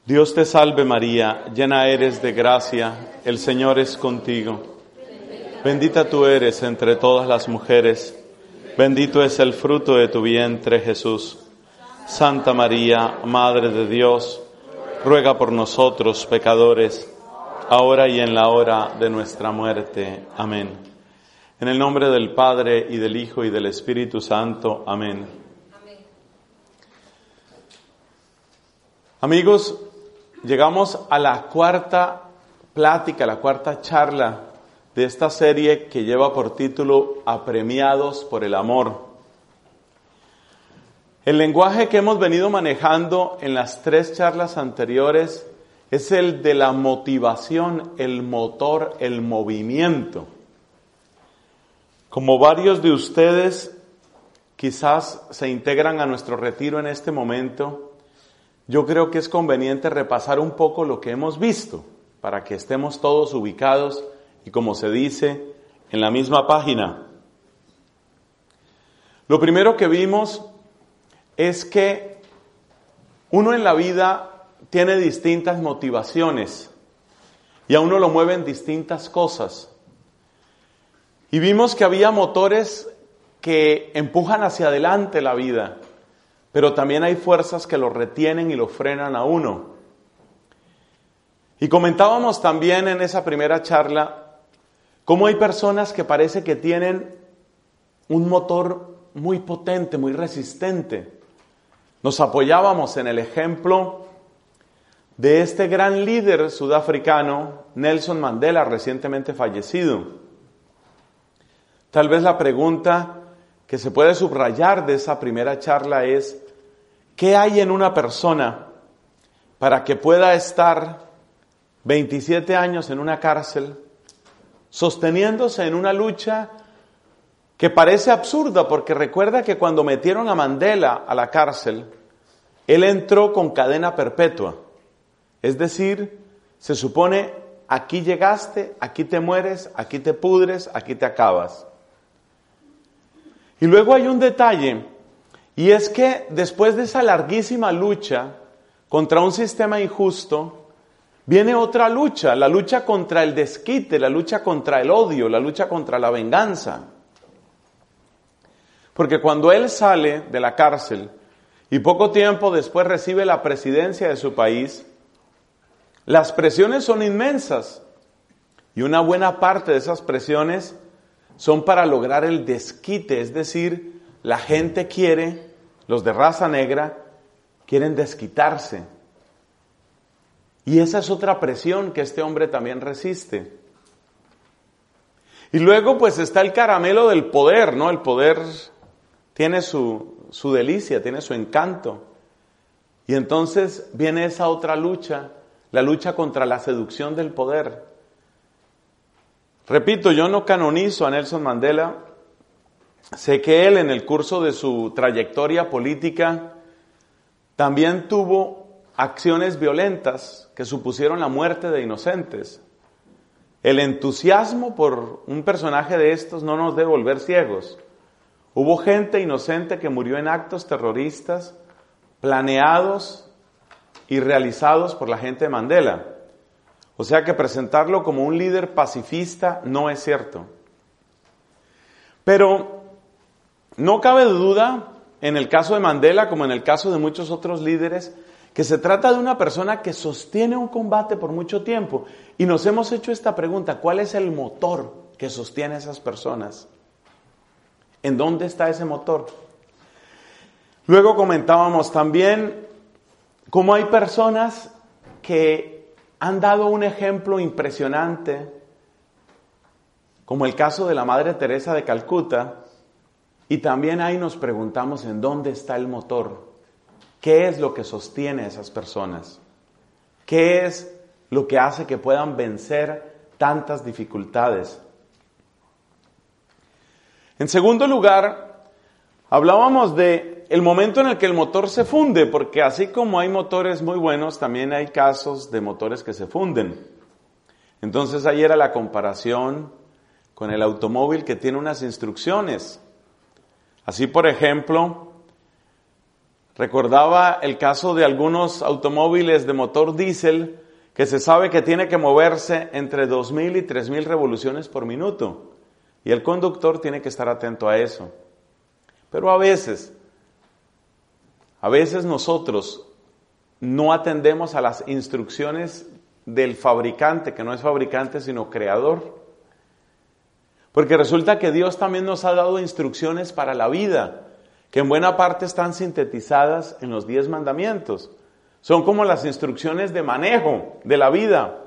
Dios te salve María, llena eres de gracia, el Señor es contigo. Bendita tú eres entre todas las mujeres, bendito es el fruto de tu vientre Jesús. Santa María, Madre de Dios, ruega por nosotros pecadores, ahora y en la hora de nuestra muerte. Amén. En el nombre del Padre, y del Hijo, y del Espíritu Santo. Amén. Amigos, llegamos a la cuarta plática, la cuarta charla de esta serie que lleva por título Apremiados por el amor. El lenguaje que hemos venido manejando en las 3 charlas anteriores es el de la motivación, el motor, el movimiento. Como varios de ustedes quizás se integran a nuestro retiro en este momento, yo creo que es conveniente repasar un poco lo que hemos visto para que estemos todos ubicados y, como se dice, en la misma página. Lo primero que vimos es que uno en la vida tiene distintas motivaciones y a uno lo mueven distintas cosas. Y vimos que había motores que empujan hacia adelante la vida, pero también hay fuerzas que lo retienen y lo frenan a uno. Y comentábamos también en esa primera charla cómo hay personas que parece que tienen un motor muy potente, muy resistente. Nos apoyábamos en el ejemplo de este gran líder sudafricano, Nelson Mandela, recientemente fallecido. Tal vez la pregunta que se puede subrayar de esa primera charla es: ¿qué hay en una persona para que pueda estar 27 años en una cárcel, sosteniéndose en una lucha que parece absurda? Porque recuerda que cuando metieron a Mandela a la cárcel, él entró con cadena perpetua. Es decir, se supone, aquí llegaste, aquí te mueres, aquí te pudres, aquí te acabas. Y luego hay un detalle, y es que después de esa larguísima lucha contra un sistema injusto, viene otra lucha, la lucha contra el desquite, la lucha contra el odio, la lucha contra la venganza. Porque cuando él sale de la cárcel y poco tiempo después recibe la presidencia de su país, las presiones son inmensas y una buena parte de esas presiones son para lograr el desquite, es decir, la gente quiere, los de raza negra, quieren desquitarse. Y esa es otra presión que este hombre también resiste. Y luego pues está el caramelo del poder, ¿no? El poder tiene su delicia, tiene su encanto. Y entonces viene esa otra lucha, la lucha contra la seducción del poder. Repito, yo no canonizo a Nelson Mandela. Sé que él, en el curso de su trayectoria política, también tuvo acciones violentas que supusieron la muerte de inocentes. El entusiasmo por un personaje de estos no nos debe volver ciegos. Hubo gente inocente que murió en actos terroristas planeados y realizados por la gente de Mandela. O sea que presentarlo como un líder pacifista no es cierto. Pero no cabe duda, en el caso de Mandela, como en el caso de muchos otros líderes, que se trata de una persona que sostiene un combate por mucho tiempo. Y nos hemos hecho esta pregunta: ¿cuál es el motor que sostiene a esas personas? ¿En dónde está ese motor? Luego comentábamos también cómo hay personas que han dado un ejemplo impresionante, como el caso de la Madre Teresa de Calcuta, y también ahí nos preguntamos en dónde está el motor. ¿Qué es lo que sostiene a esas personas? ¿Qué es lo que hace que puedan vencer tantas dificultades? En segundo lugar, hablábamos de el momento en el que el motor se funde, porque así como hay motores muy buenos, también hay casos de motores que se funden. Entonces ahí era la comparación con el automóvil que tiene unas instrucciones. Así, por ejemplo, Recordaba el caso de algunos automóviles de motor diésel que se sabe que tiene que moverse entre 2,000 y 3,000 revoluciones por minuto. Y el conductor tiene que estar atento a eso. Pero a veces nosotros no atendemos a las instrucciones del fabricante, que no es fabricante sino creador. Porque resulta que Dios también nos ha dado instrucciones para la vida, que en buena parte están sintetizadas en los 10 mandamientos. Son como las instrucciones de manejo de la vida.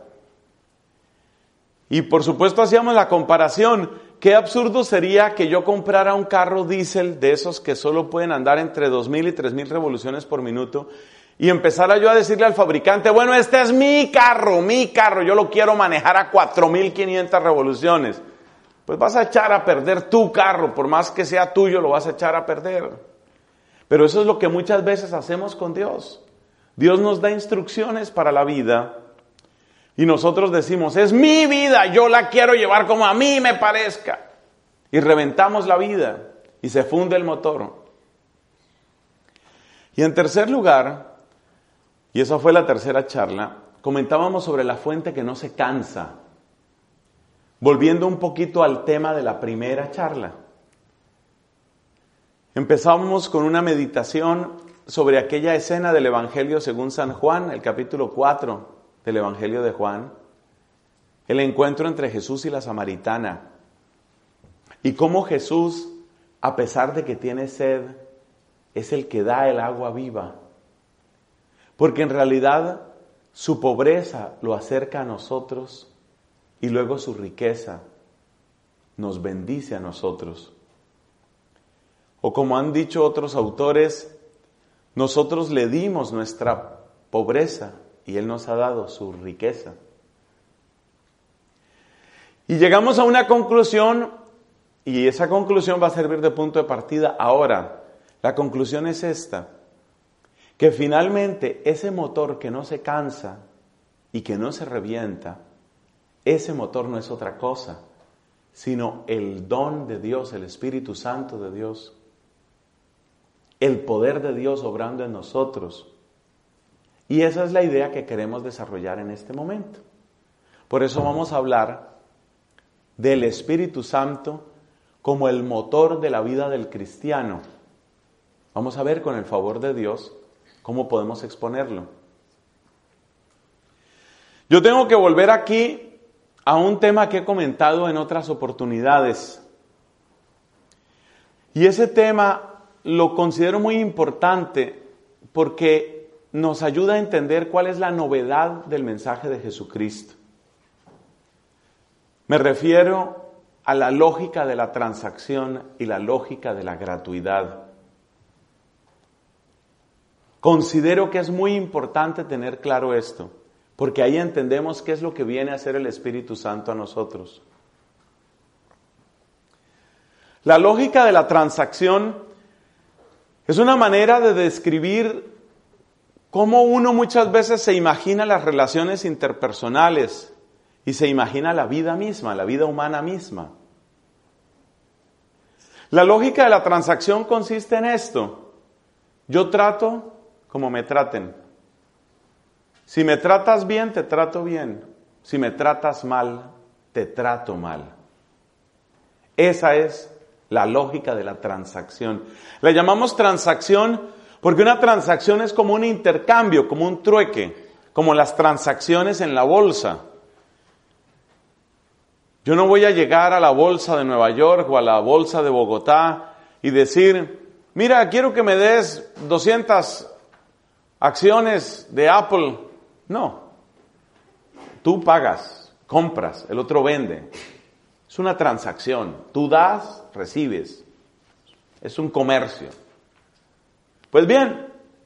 Y por supuesto hacíamos la comparación. Qué absurdo sería que yo comprara un carro diésel de esos que solo pueden andar entre 2,000 y 3,000 revoluciones por minuto y empezara yo a decirle al fabricante, bueno, este es mi carro, yo lo quiero manejar a 4,500 revoluciones. Pues vas a echar a perder tu carro, por más que sea tuyo, lo vas a echar a perder. Pero eso es lo que muchas veces hacemos con Dios. Dios nos da instrucciones para la vida y nosotros decimos, es mi vida, yo la quiero llevar como a mí me parezca. Y reventamos la vida y se funde el motor. Y en tercer lugar, y esa fue la tercera charla, comentábamos sobre la fuente que no se cansa. Volviendo un poquito al tema de la primera charla. Empezamos con una meditación sobre aquella escena del Evangelio según San Juan, el capítulo 4 del Evangelio de Juan, el encuentro entre Jesús y la samaritana, y cómo Jesús, a pesar de que tiene sed, es el que da el agua viva, porque en realidad su pobreza lo acerca a nosotros y luego su riqueza nos bendice a nosotros. O como han dicho otros autores, nosotros le dimos nuestra pobreza y Él nos ha dado su riqueza. Y llegamos a una conclusión, y esa conclusión va a servir de punto de partida ahora. La conclusión es esta, que finalmente ese motor que no se cansa y que no se revienta, ese motor no es otra cosa, sino el don de Dios, el Espíritu Santo de Dios, el poder de Dios obrando en nosotros. Y esa es la idea que queremos desarrollar en este momento. Por eso vamos a hablar del Espíritu Santo como el motor de la vida del cristiano. Vamos a ver con el favor de Dios cómo podemos exponerlo. Yo tengo que volver aquí a un tema que he comentado en otras oportunidades. Y ese tema lo considero muy importante porque nos ayuda a entender cuál es la novedad del mensaje de Jesucristo. Me refiero a la lógica de la transacción y la lógica de la gratuidad. Considero que es muy importante tener claro esto, porque ahí entendemos qué es lo que viene a hacer el Espíritu Santo a nosotros. La lógica de la transacción es una manera de describir cómo uno muchas veces se imagina las relaciones interpersonales y se imagina la vida misma, la vida humana misma. La lógica de la transacción consiste en esto: yo trato como me traten. Si me tratas bien, te trato bien. Si me tratas mal, te trato mal. Esa es la lógica de la transacción. La llamamos transacción porque una transacción es como un intercambio, como un trueque, como las transacciones en la bolsa. Yo no voy a llegar a la bolsa de Nueva York o a la bolsa de Bogotá y decir, mira, quiero que me des 200 acciones de Apple. No. Tú pagas, compras, el otro vende. Es una transacción. Tú das, recibes. Es un comercio. Pues bien,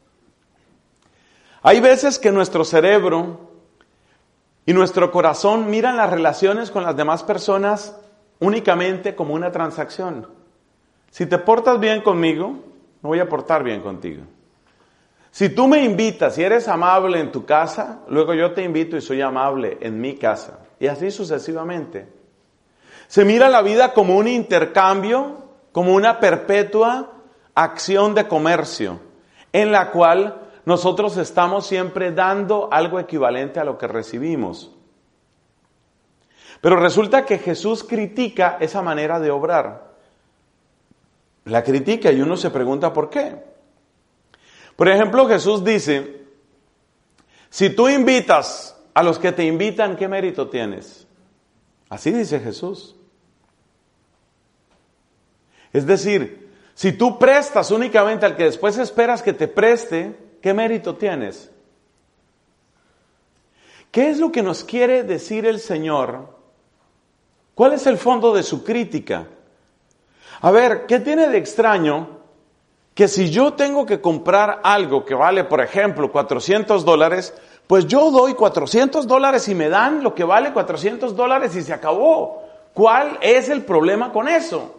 hay veces que nuestro cerebro y nuestro corazón miran las relaciones con las demás personas únicamente como una transacción. Si te portas bien conmigo, me voy a portar bien contigo. Si tú me invitas y eres amable en tu casa, luego yo te invito y soy amable en mi casa. Y así sucesivamente. Se mira la vida como un intercambio, como una perpetua acción de comercio, en la cual nosotros estamos siempre dando algo equivalente a lo que recibimos. Pero resulta que Jesús critica esa manera de obrar. La critica y uno se pregunta por qué. Por ejemplo, Jesús dice, si tú invitas a los que te invitan, ¿qué mérito tienes? Así dice Jesús. Es decir, si tú prestas únicamente al que después esperas que te preste, ¿qué mérito tienes? ¿Qué es lo que nos quiere decir el Señor? ¿Cuál es el fondo de su crítica? A ver, ¿qué tiene de extraño que si yo tengo que comprar algo que vale, por ejemplo, $400, pues yo doy $400 y me dan lo que vale $400 y se acabó? ¿Cuál es el problema con eso?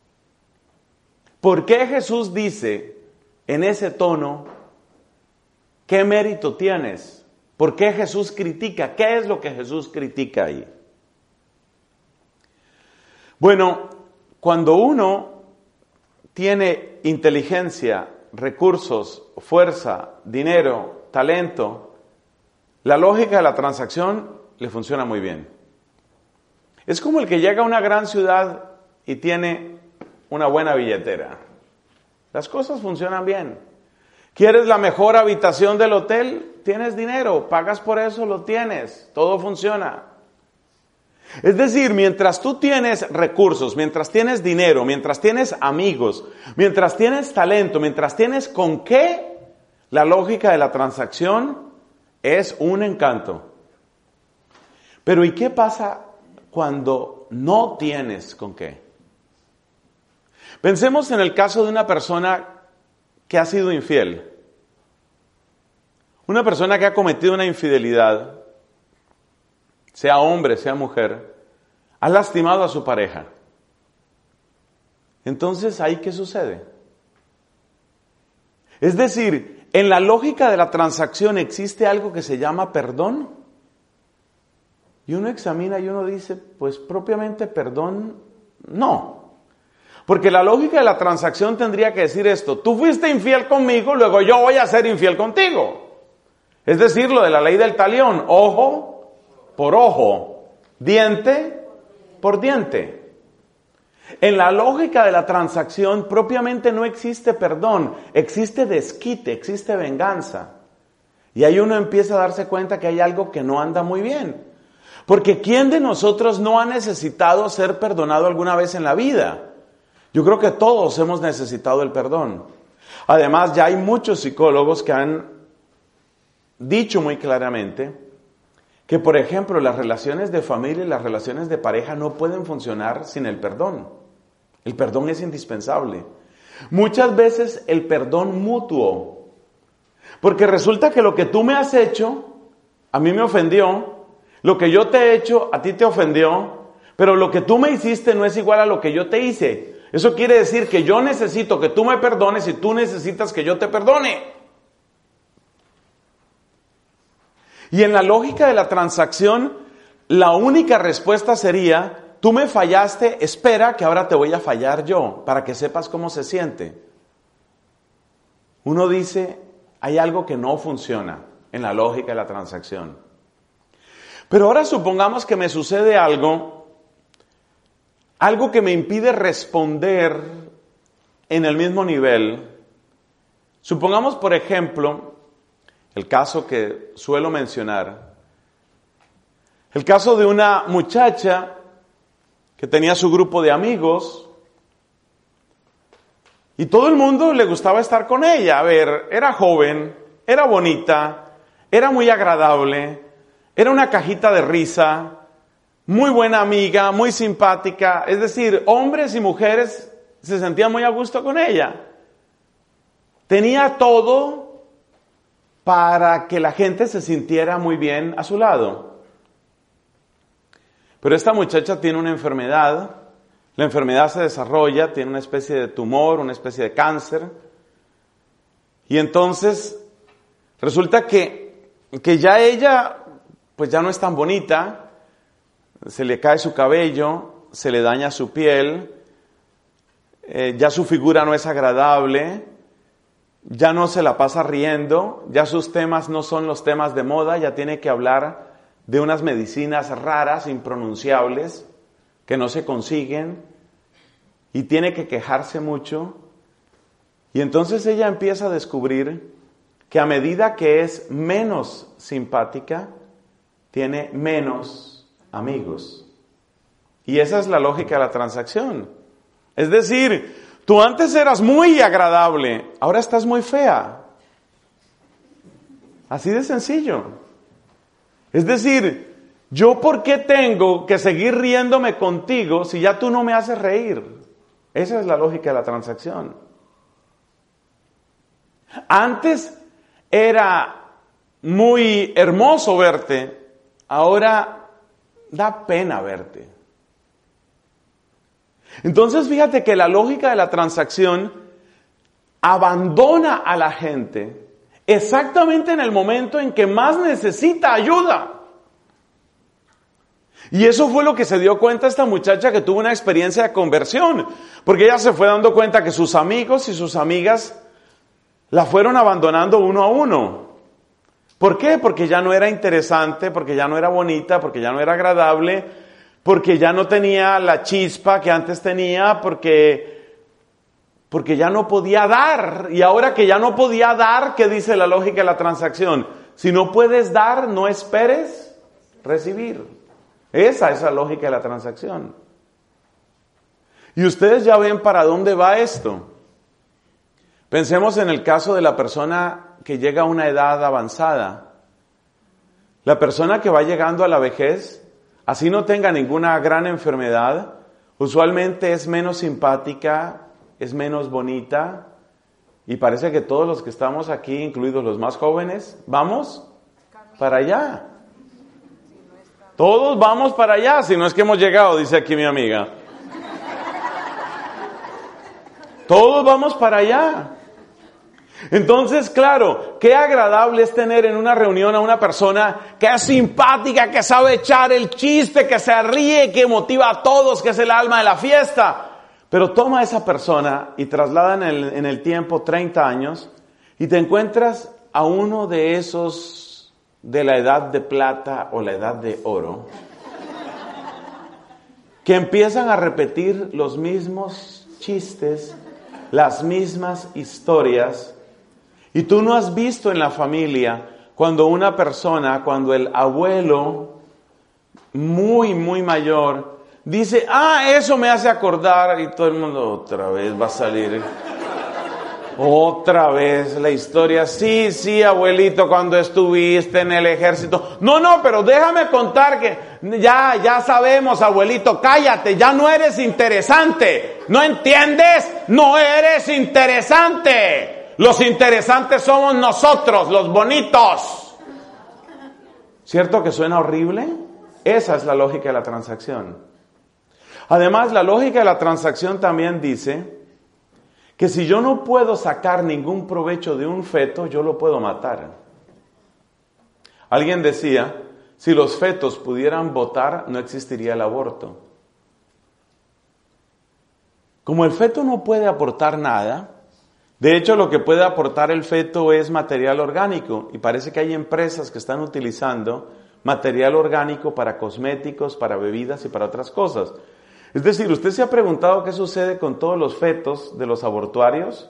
¿Por qué Jesús dice en ese tono, qué mérito tienes? ¿Por qué Jesús critica? ¿Qué es lo que Jesús critica ahí? Bueno, cuando uno tiene inteligencia, recursos, fuerza, dinero, talento, la lógica de la transacción le funciona muy bien. Es como el que llega a una gran ciudad y tiene una buena billetera. Las cosas funcionan bien. ¿Quieres la mejor habitación del hotel? Tienes dinero, pagas por eso, lo tienes, todo funciona. Es decir, mientras tú tienes recursos, mientras tienes dinero, mientras tienes amigos, mientras tienes talento, mientras tienes con qué, la lógica de la transacción es un encanto. Pero ¿y qué pasa cuando no tienes con qué? Pensemos en el caso de una persona que ha sido infiel. Una persona que ha cometido una infidelidad, sea hombre, sea mujer, ha lastimado a su pareja. Entonces, ¿ahí qué sucede? Es decir, en la lógica de la transacción existe algo que se llama perdón. Y uno examina y uno dice, pues propiamente perdón, no. Porque la lógica de la transacción tendría que decir esto, tú fuiste infiel conmigo, luego yo voy a ser infiel contigo. Es decir, lo de la ley del talión, ojo por ojo, diente por diente. En la lógica de la transacción propiamente no existe perdón, existe desquite, existe venganza. Y ahí uno empieza a darse cuenta que hay algo que no anda muy bien. Porque ¿quién de nosotros no ha necesitado ser perdonado alguna vez en la vida? Yo creo que todos hemos necesitado el perdón. Además, ya hay muchos psicólogos que han dicho muy claramente que, por ejemplo, las relaciones de familia y las relaciones de pareja no pueden funcionar sin el perdón. El perdón es indispensable. Muchas veces el perdón mutuo. Porque resulta que lo que tú me has hecho, a mí me ofendió. Lo que yo te he hecho, a ti te ofendió. Pero lo que tú me hiciste no es igual a lo que yo te hice. Eso quiere decir que yo necesito que tú me perdones y tú necesitas que yo te perdone. Y en la lógica de la transacción, la única respuesta sería, tú me fallaste, espera que ahora te voy a fallar yo, para que sepas cómo se siente. Uno dice, hay algo que no funciona en la lógica de la transacción. Pero ahora supongamos que me sucede algo que me impide responder en el mismo nivel. Supongamos, por ejemplo, el caso que suelo mencionar, el caso de una muchacha que tenía su grupo de amigos y todo el mundo le gustaba estar con ella. A ver, era joven, era bonita, era muy agradable, era una cajita de risa, muy buena amiga, muy simpática. Es decir, hombres y mujeres se sentían muy a gusto con ella. Tenía todo para que la gente se sintiera muy bien a su lado. Pero esta muchacha tiene una enfermedad, la enfermedad se desarrolla, tiene una especie de tumor, una especie de cáncer, y entonces resulta que ya ella, pues ya no es tan bonita, se le cae su cabello, se le daña su piel, ya su figura no es agradable, ya no se la pasa riendo, ya sus temas no son los temas de moda, ya tiene que hablar de unas medicinas raras, impronunciables, que no se consiguen, y tiene que quejarse mucho. Y entonces ella empieza a descubrir que a medida que es menos simpática, tiene menos amigos. Y esa es la lógica de la transacción. Es decir, tú antes eras muy agradable, ahora estás muy fea. Así de sencillo. Es decir, ¿yo por qué tengo que seguir riéndome contigo si ya tú no me haces reír? Esa es la lógica de la transacción. Antes era muy hermoso verte, ahora da pena verte. Entonces fíjate que la lógica de la transacción abandona a la gente exactamente en el momento en que más necesita ayuda. Y eso fue lo que se dio cuenta esta muchacha que tuvo una experiencia de conversión, porque ella se fue dando cuenta que sus amigos y sus amigas la fueron abandonando uno a uno. ¿Por qué? Porque ya no era interesante, porque ya no era bonita, porque ya no era agradable, porque ya no tenía la chispa que antes tenía, porque ya no podía dar. Y ahora que ya no podía dar, ¿qué dice la lógica de la transacción? Si no puedes dar, no esperes recibir. Esa es la lógica de la transacción. Y ustedes ya ven para dónde va esto. Pensemos en el caso de la persona que llega a una edad avanzada. La persona que va llegando a la vejez, así no tenga ninguna gran enfermedad, usualmente es menos simpática, es menos bonita, y parece que todos los que estamos aquí, incluidos los más jóvenes, vamos para allá. Todos vamos para allá, si no es que hemos llegado, dice aquí mi amiga. Todos vamos para allá. Entonces, claro, qué agradable es tener en una reunión a una persona que es simpática, que sabe echar el chiste, que se ríe, que motiva a todos, que es el alma de la fiesta. Pero toma a esa persona y traslada en el tiempo 30 años y te encuentras a uno de esos de la edad de plata o la edad de oro que empiezan a repetir los mismos chistes, las mismas historias. Y tú no has visto en la familia cuando una persona, cuando el abuelo muy, muy mayor dice, eso me hace acordar, y todo el mundo otra vez va a salir. Otra vez la historia, sí, abuelito, cuando estuviste en el ejército. No, pero déjame contar que ya sabemos, abuelito, cállate, ya no eres interesante. ¿No entiendes? No eres interesante. Los interesantes somos nosotros, los bonitos. ¿Cierto que suena horrible? Esa es la lógica de la transacción. Además, la lógica de la transacción también dice que si yo no puedo sacar ningún provecho de un feto, yo lo puedo matar. Alguien decía, si los fetos pudieran votar, no existiría el aborto. Como el feto no puede aportar nada, de hecho lo que puede aportar el feto es material orgánico, y parece que hay empresas que están utilizando material orgánico para cosméticos, para bebidas y para otras cosas. Es decir, ¿usted se ha preguntado qué sucede con todos los fetos de los abortuarios?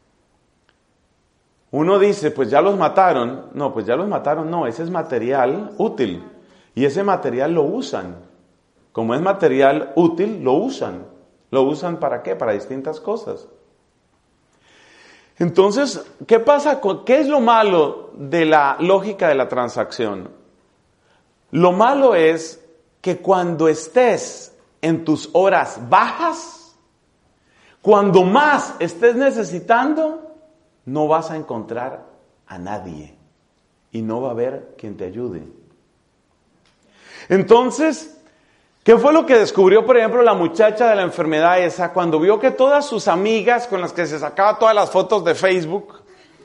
Uno dice, pues ya los mataron. No, pues ya los mataron, no, ese es material útil. Y ese material lo usan. Como es material útil, lo usan. ¿Lo usan para qué? Para distintas cosas. Entonces, ¿qué pasa? ¿Qué es lo malo de la lógica de la transacción? Lo malo es que cuando estés en tus horas bajas, cuando más estés necesitando, no vas a encontrar a nadie y no va a haber quien te ayude. Entonces, ¿qué fue lo que descubrió, por ejemplo, la muchacha de la enfermedad esa cuando vio que todas sus amigas con las que se sacaba todas las fotos de Facebook,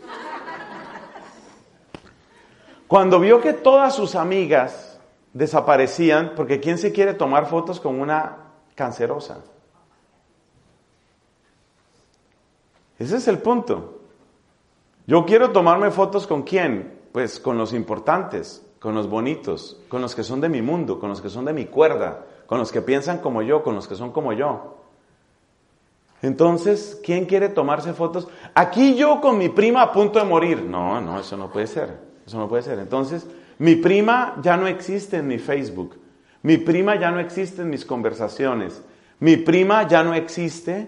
cuando vio que todas sus amigas desaparecían, porque ¿quién se quiere tomar fotos con una cancerosa? Ese es el punto. Yo quiero tomarme fotos ¿con quién? Pues con los importantes, con los bonitos, con los que son de mi mundo, con los que son de mi cuerda, con los que piensan como yo, con los que son como yo. Entonces, ¿quién quiere tomarse fotos? Aquí yo con mi prima a punto de morir. No, eso no puede ser. Eso no puede ser. Entonces, mi prima ya no existe en mi Facebook. Mi prima ya no existe en mis conversaciones. Mi prima ya no existe.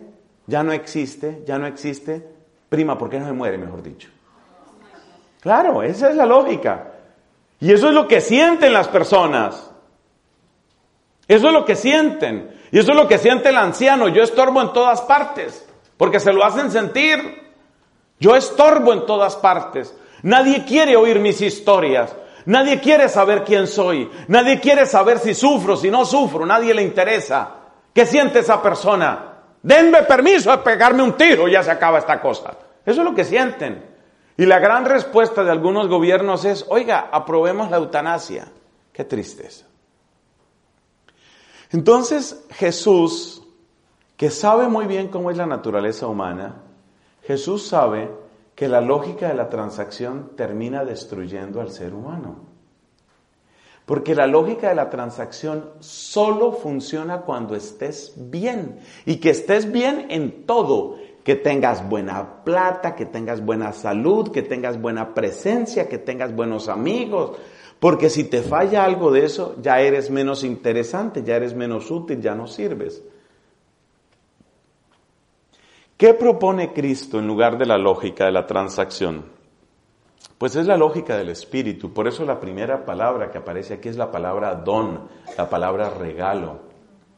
Prima, ¿por qué no se muere, mejor dicho? Claro, esa es la lógica. Y eso es lo que sienten las personas. Eso es lo que sienten. Y eso es lo que siente el anciano. Yo estorbo en todas partes. Porque se lo hacen sentir. Yo estorbo en todas partes. Nadie quiere oír mis historias. Nadie quiere saber quién soy. Nadie quiere saber si sufro, si no sufro. Nadie le interesa. ¿Qué siente esa persona? Denme permiso de pegarme un tiro y ya se acaba esta cosa. Eso es lo que sienten. Y la gran respuesta de algunos gobiernos es, oiga, aprobemos la eutanasia. Qué tristeza. Entonces Jesús, que sabe muy bien cómo es la naturaleza humana, Jesús sabe que la lógica de la transacción termina destruyendo al ser humano. Porque la lógica de la transacción solo funciona cuando estés bien. Y que estés bien en todo. Que tengas buena plata, que tengas buena salud, que tengas buena presencia, que tengas buenos amigos. Porque si te falla algo de eso, ya eres menos interesante, ya eres menos útil, ya no sirves. ¿Qué propone Cristo en lugar de la lógica de la transacción? Pues es la lógica del Espíritu. Por eso la primera palabra que aparece aquí es la palabra don, la palabra regalo.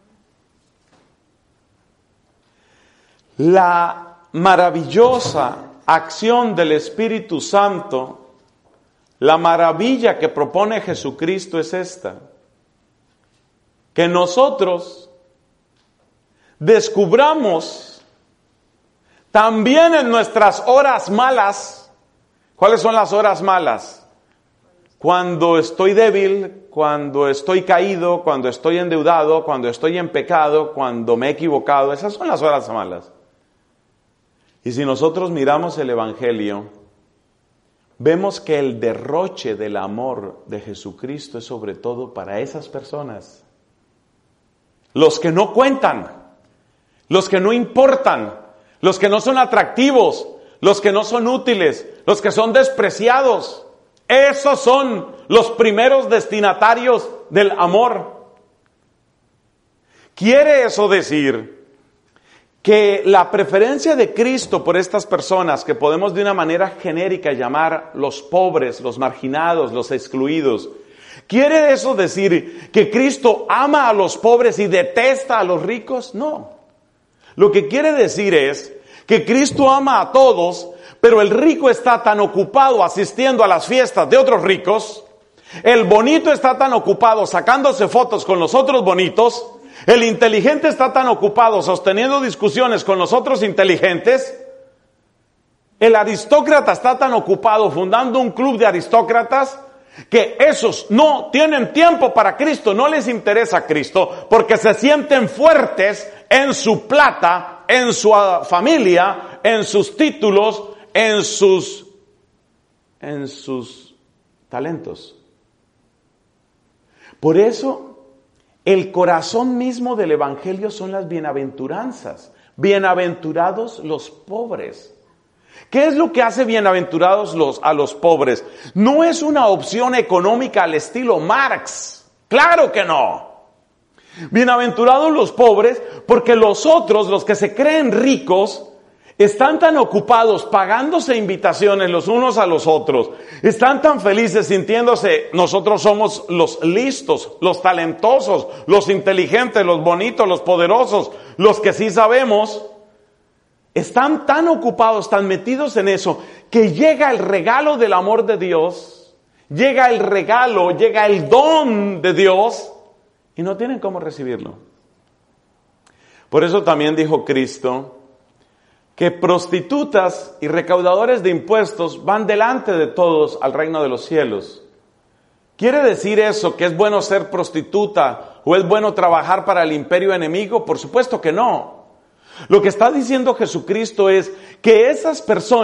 La maravillosa acción del Espíritu Santo, la maravilla que propone Jesucristo es esta: que nosotros descubramos también en nuestras horas malas. ¿Cuáles son las horas malas? Cuando estoy débil, cuando estoy caído, cuando estoy endeudado, cuando estoy en pecado, cuando me he equivocado. Esas son las horas malas. Y si nosotros miramos el Evangelio, vemos que el derroche del amor de Jesucristo es sobre todo para esas personas. Los que no cuentan, los que no importan, los que no son atractivos, los que no son útiles, los que son despreciados. Esos son los primeros destinatarios del amor. ¿Quiere eso decir que la preferencia de Cristo por estas personas, que podemos de una manera genérica llamar los pobres, los marginados, los excluidos, quiere eso decir que Cristo ama a los pobres y detesta a los ricos? No. Lo que quiere decir es que Cristo ama a todos, pero el rico está tan ocupado asistiendo a las fiestas de otros ricos, el bonito está tan ocupado sacándose fotos con los otros bonitos, el inteligente está tan ocupado sosteniendo discusiones con los otros inteligentes, el aristócrata está tan ocupado fundando un club de aristócratas, que esos no tienen tiempo para Cristo, no les interesa Cristo, porque se sienten fuertes en su plata, en su familia, en sus títulos, en sus talentos. Por eso, el corazón mismo del Evangelio son las bienaventuranzas. Bienaventurados los pobres. ¿Qué es lo que hace bienaventurados a los pobres? No es una opción económica al estilo Marx. ¡Claro que no! Bienaventurados los pobres porque los otros, los que se creen ricos, están tan ocupados pagándose invitaciones los unos a los otros, están tan felices sintiéndose, nosotros somos los listos, los talentosos, los inteligentes, los bonitos, los poderosos, los que sí sabemos, están tan ocupados, tan metidos en eso, que llega el regalo del amor de Dios, llega el regalo, llega el don de Dios, y no tienen cómo recibirlo. Por eso también dijo Cristo que prostitutas y recaudadores de impuestos van delante de todos al reino de los cielos. ¿Quiere decir eso que es bueno ser prostituta o es bueno trabajar para el imperio enemigo? Por supuesto que no. Lo que está diciendo Jesucristo es que esas personas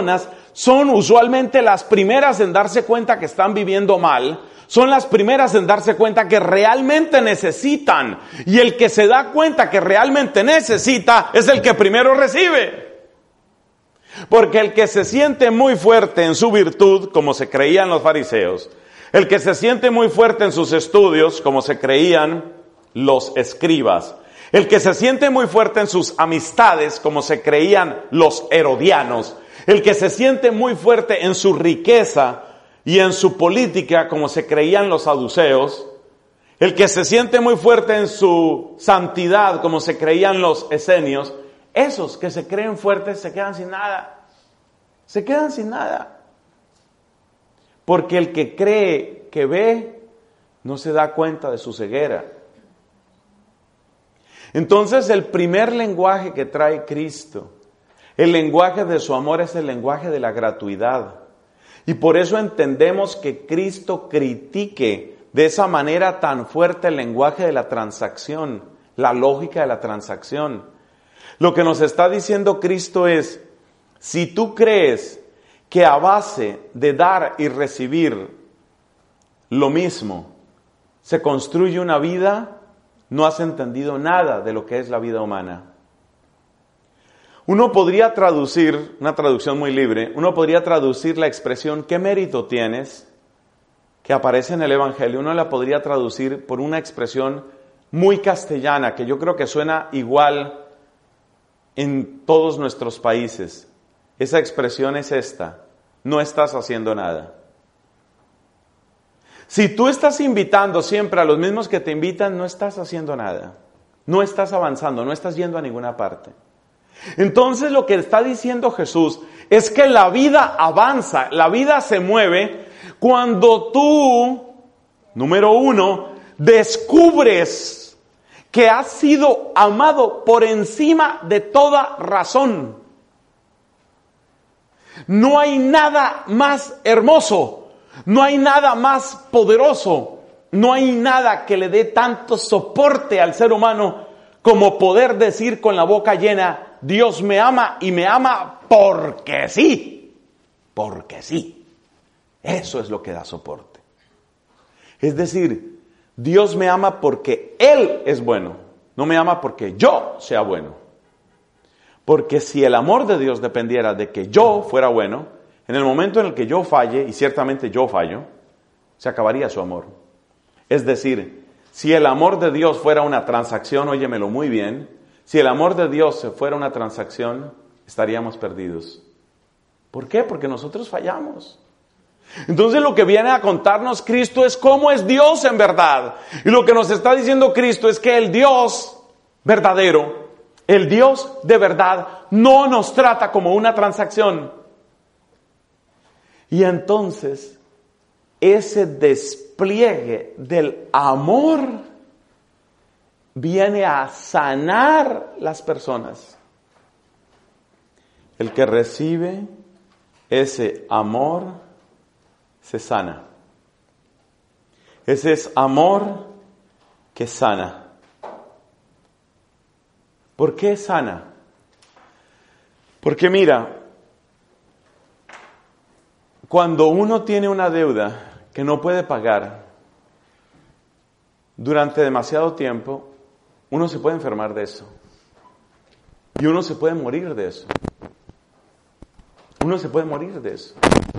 son usualmente las primeras en darse cuenta que están viviendo mal, son las primeras en darse cuenta que realmente necesitan. Y el que se da cuenta que realmente necesita es el que primero recibe. Porque el que se siente muy fuerte en su virtud, como se creían los fariseos, el que se siente muy fuerte en sus estudios, como se creían los escribas, el que se siente muy fuerte en sus amistades, como se creían los herodianos, el que se siente muy fuerte en su riqueza y en su política, como se creían los saduceos, el que se siente muy fuerte en su santidad, como se creían los esenios, esos que se creen fuertes se quedan sin nada. Se quedan sin nada. Porque el que cree que ve, no se da cuenta de su ceguera. Entonces el primer lenguaje que trae Cristo, el lenguaje de su amor, es el lenguaje de la gratuidad. Y por eso entendemos que Cristo critique de esa manera tan fuerte el lenguaje de la transacción, la lógica de la transacción. Lo que nos está diciendo Cristo es, si tú crees que a base de dar y recibir lo mismo se construye una vida, no has entendido nada de lo que es la vida humana. Uno podría traducir, una traducción muy libre, uno podría traducir la expresión ¿qué mérito tienes?, que aparece en el Evangelio, uno la podría traducir por una expresión muy castellana, que yo creo que suena igual en todos nuestros países. Esa expresión es esta: no estás haciendo nada. Si tú estás invitando siempre a los mismos que te invitan, no estás haciendo nada. No estás avanzando, no estás yendo a ninguna parte. Entonces lo que está diciendo Jesús es que la vida avanza, la vida se mueve cuando tú, número uno, descubres que has sido amado por encima de toda razón. No hay nada más hermoso, no hay nada más poderoso, no hay nada que le dé tanto soporte al ser humano como poder decir con la boca llena: Dios me ama y me ama porque sí, porque sí. Eso es lo que da soporte. Es decir, Dios me ama porque Él es bueno, no me ama porque yo sea bueno. Porque si el amor de Dios dependiera de que yo fuera bueno, en el momento en el que yo falle, y ciertamente yo fallo, se acabaría su amor. Es decir, si el amor de Dios fuera una transacción, óyemelo muy bien, si el amor de Dios fuera una transacción, estaríamos perdidos. ¿Por qué? Porque nosotros fallamos. Entonces lo que viene a contarnos Cristo es cómo es Dios en verdad. Y lo que nos está diciendo Cristo es que el Dios verdadero, el Dios de verdad, no nos trata como una transacción. Y entonces ese despliegue del amor viene a sanar las personas. El que recibe ese amor se sana. Ese es amor que sana. ¿Por qué sana? Porque mira, cuando uno tiene una deuda que no puede pagar durante demasiado tiempo, uno se puede enfermar de eso. Y uno se puede morir de eso. Uno se puede morir de eso.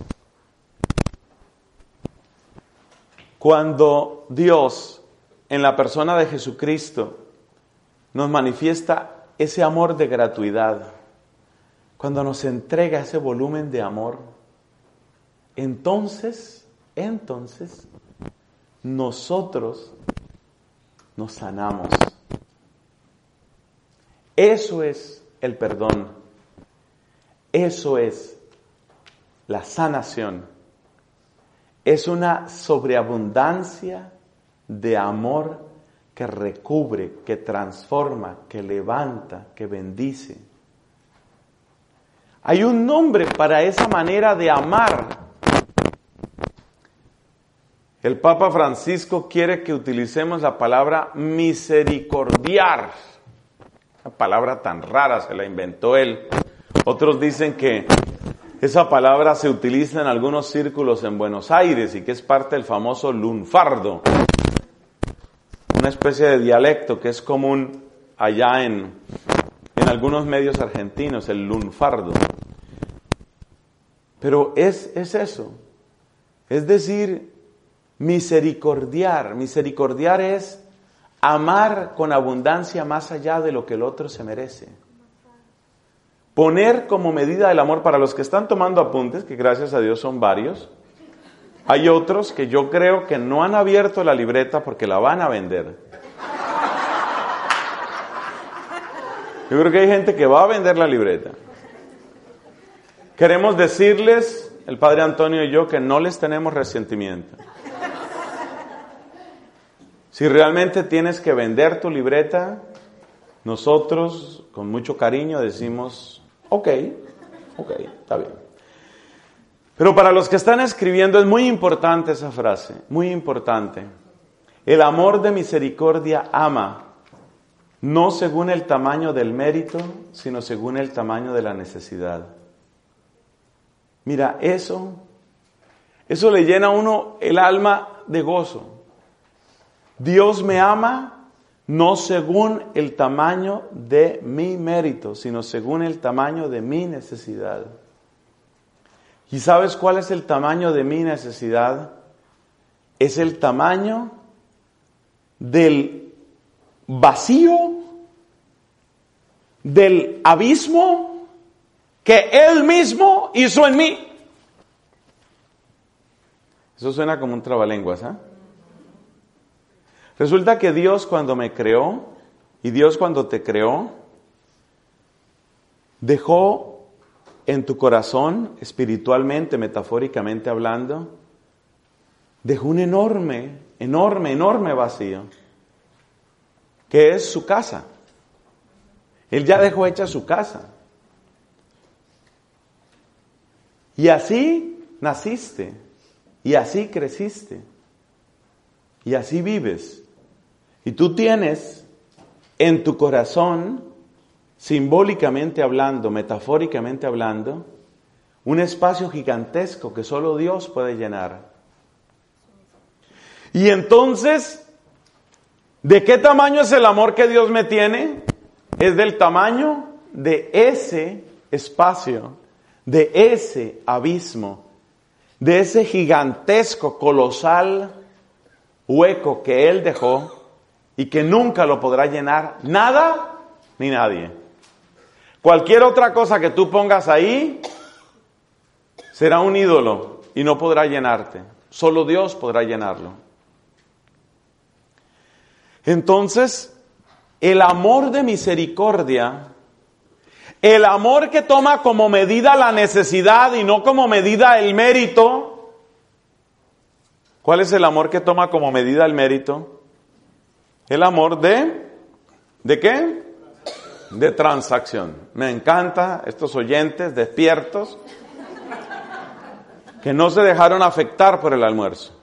Cuando Dios, en la persona de Jesucristo, nos manifiesta ese amor de gratuidad, cuando nos entrega ese volumen de amor, entonces, nosotros nos sanamos. Eso es el perdón. Eso es la sanación. Es una sobreabundancia de amor que recubre, que transforma, que levanta, que bendice. Hay un nombre para esa manera de amar. El Papa Francisco quiere que utilicemos la palabra misericordiar. Una palabra tan rara, se la inventó él. Otros dicen que Esa palabra se utiliza en algunos círculos en Buenos Aires y que es parte del famoso lunfardo, una especie de dialecto que es común allá en algunos medios argentinos, el lunfardo. Pero es eso, es decir, misericordiar. Misericordiar es amar con abundancia más allá de lo que el otro se merece. Poner como medida del amor, para los que están tomando apuntes, que gracias a Dios son varios, hay otros que yo creo que no han abierto la libreta porque la van a vender. Yo creo que hay gente que va a vender la libreta. Queremos decirles, el Padre Antonio y yo, que no les tenemos resentimiento. Si realmente tienes que vender tu libreta, nosotros con mucho cariño decimos, ok, está bien. Pero para los que están escribiendo es muy importante esa frase, muy importante. El amor de misericordia ama, no según el tamaño del mérito, sino según el tamaño de la necesidad. Mira, eso le llena a uno el alma de gozo. Dios me ama no según el tamaño de mi mérito, sino según el tamaño de mi necesidad. ¿Y sabes cuál es el tamaño de mi necesidad? Es el tamaño del vacío, del abismo que Él mismo hizo en mí. Eso suena como un trabalenguas, ¿eh? Resulta que Dios cuando me creó, y Dios cuando te creó, dejó en tu corazón, espiritualmente, metafóricamente hablando, dejó un enorme vacío, que es su casa. Él ya dejó hecha su casa. Y así naciste, y así creciste, y así vives. Y tú tienes en tu corazón, simbólicamente hablando, metafóricamente hablando, un espacio gigantesco que solo Dios puede llenar. Y entonces, ¿de qué tamaño es el amor que Dios me tiene? Es del tamaño de ese espacio, de ese abismo, de ese gigantesco, colosal hueco que Él dejó y que nunca lo podrá llenar nada ni nadie. Cualquier otra cosa que tú pongas ahí será un ídolo y no podrá llenarte. Solo Dios podrá llenarlo. Entonces, el amor de misericordia, el amor que toma como medida la necesidad y no como medida el mérito. ¿Cuál es el amor que toma como medida el mérito? El amor ¿de qué? De transacción. Me encanta estos oyentes despiertos que no se dejaron afectar por el almuerzo.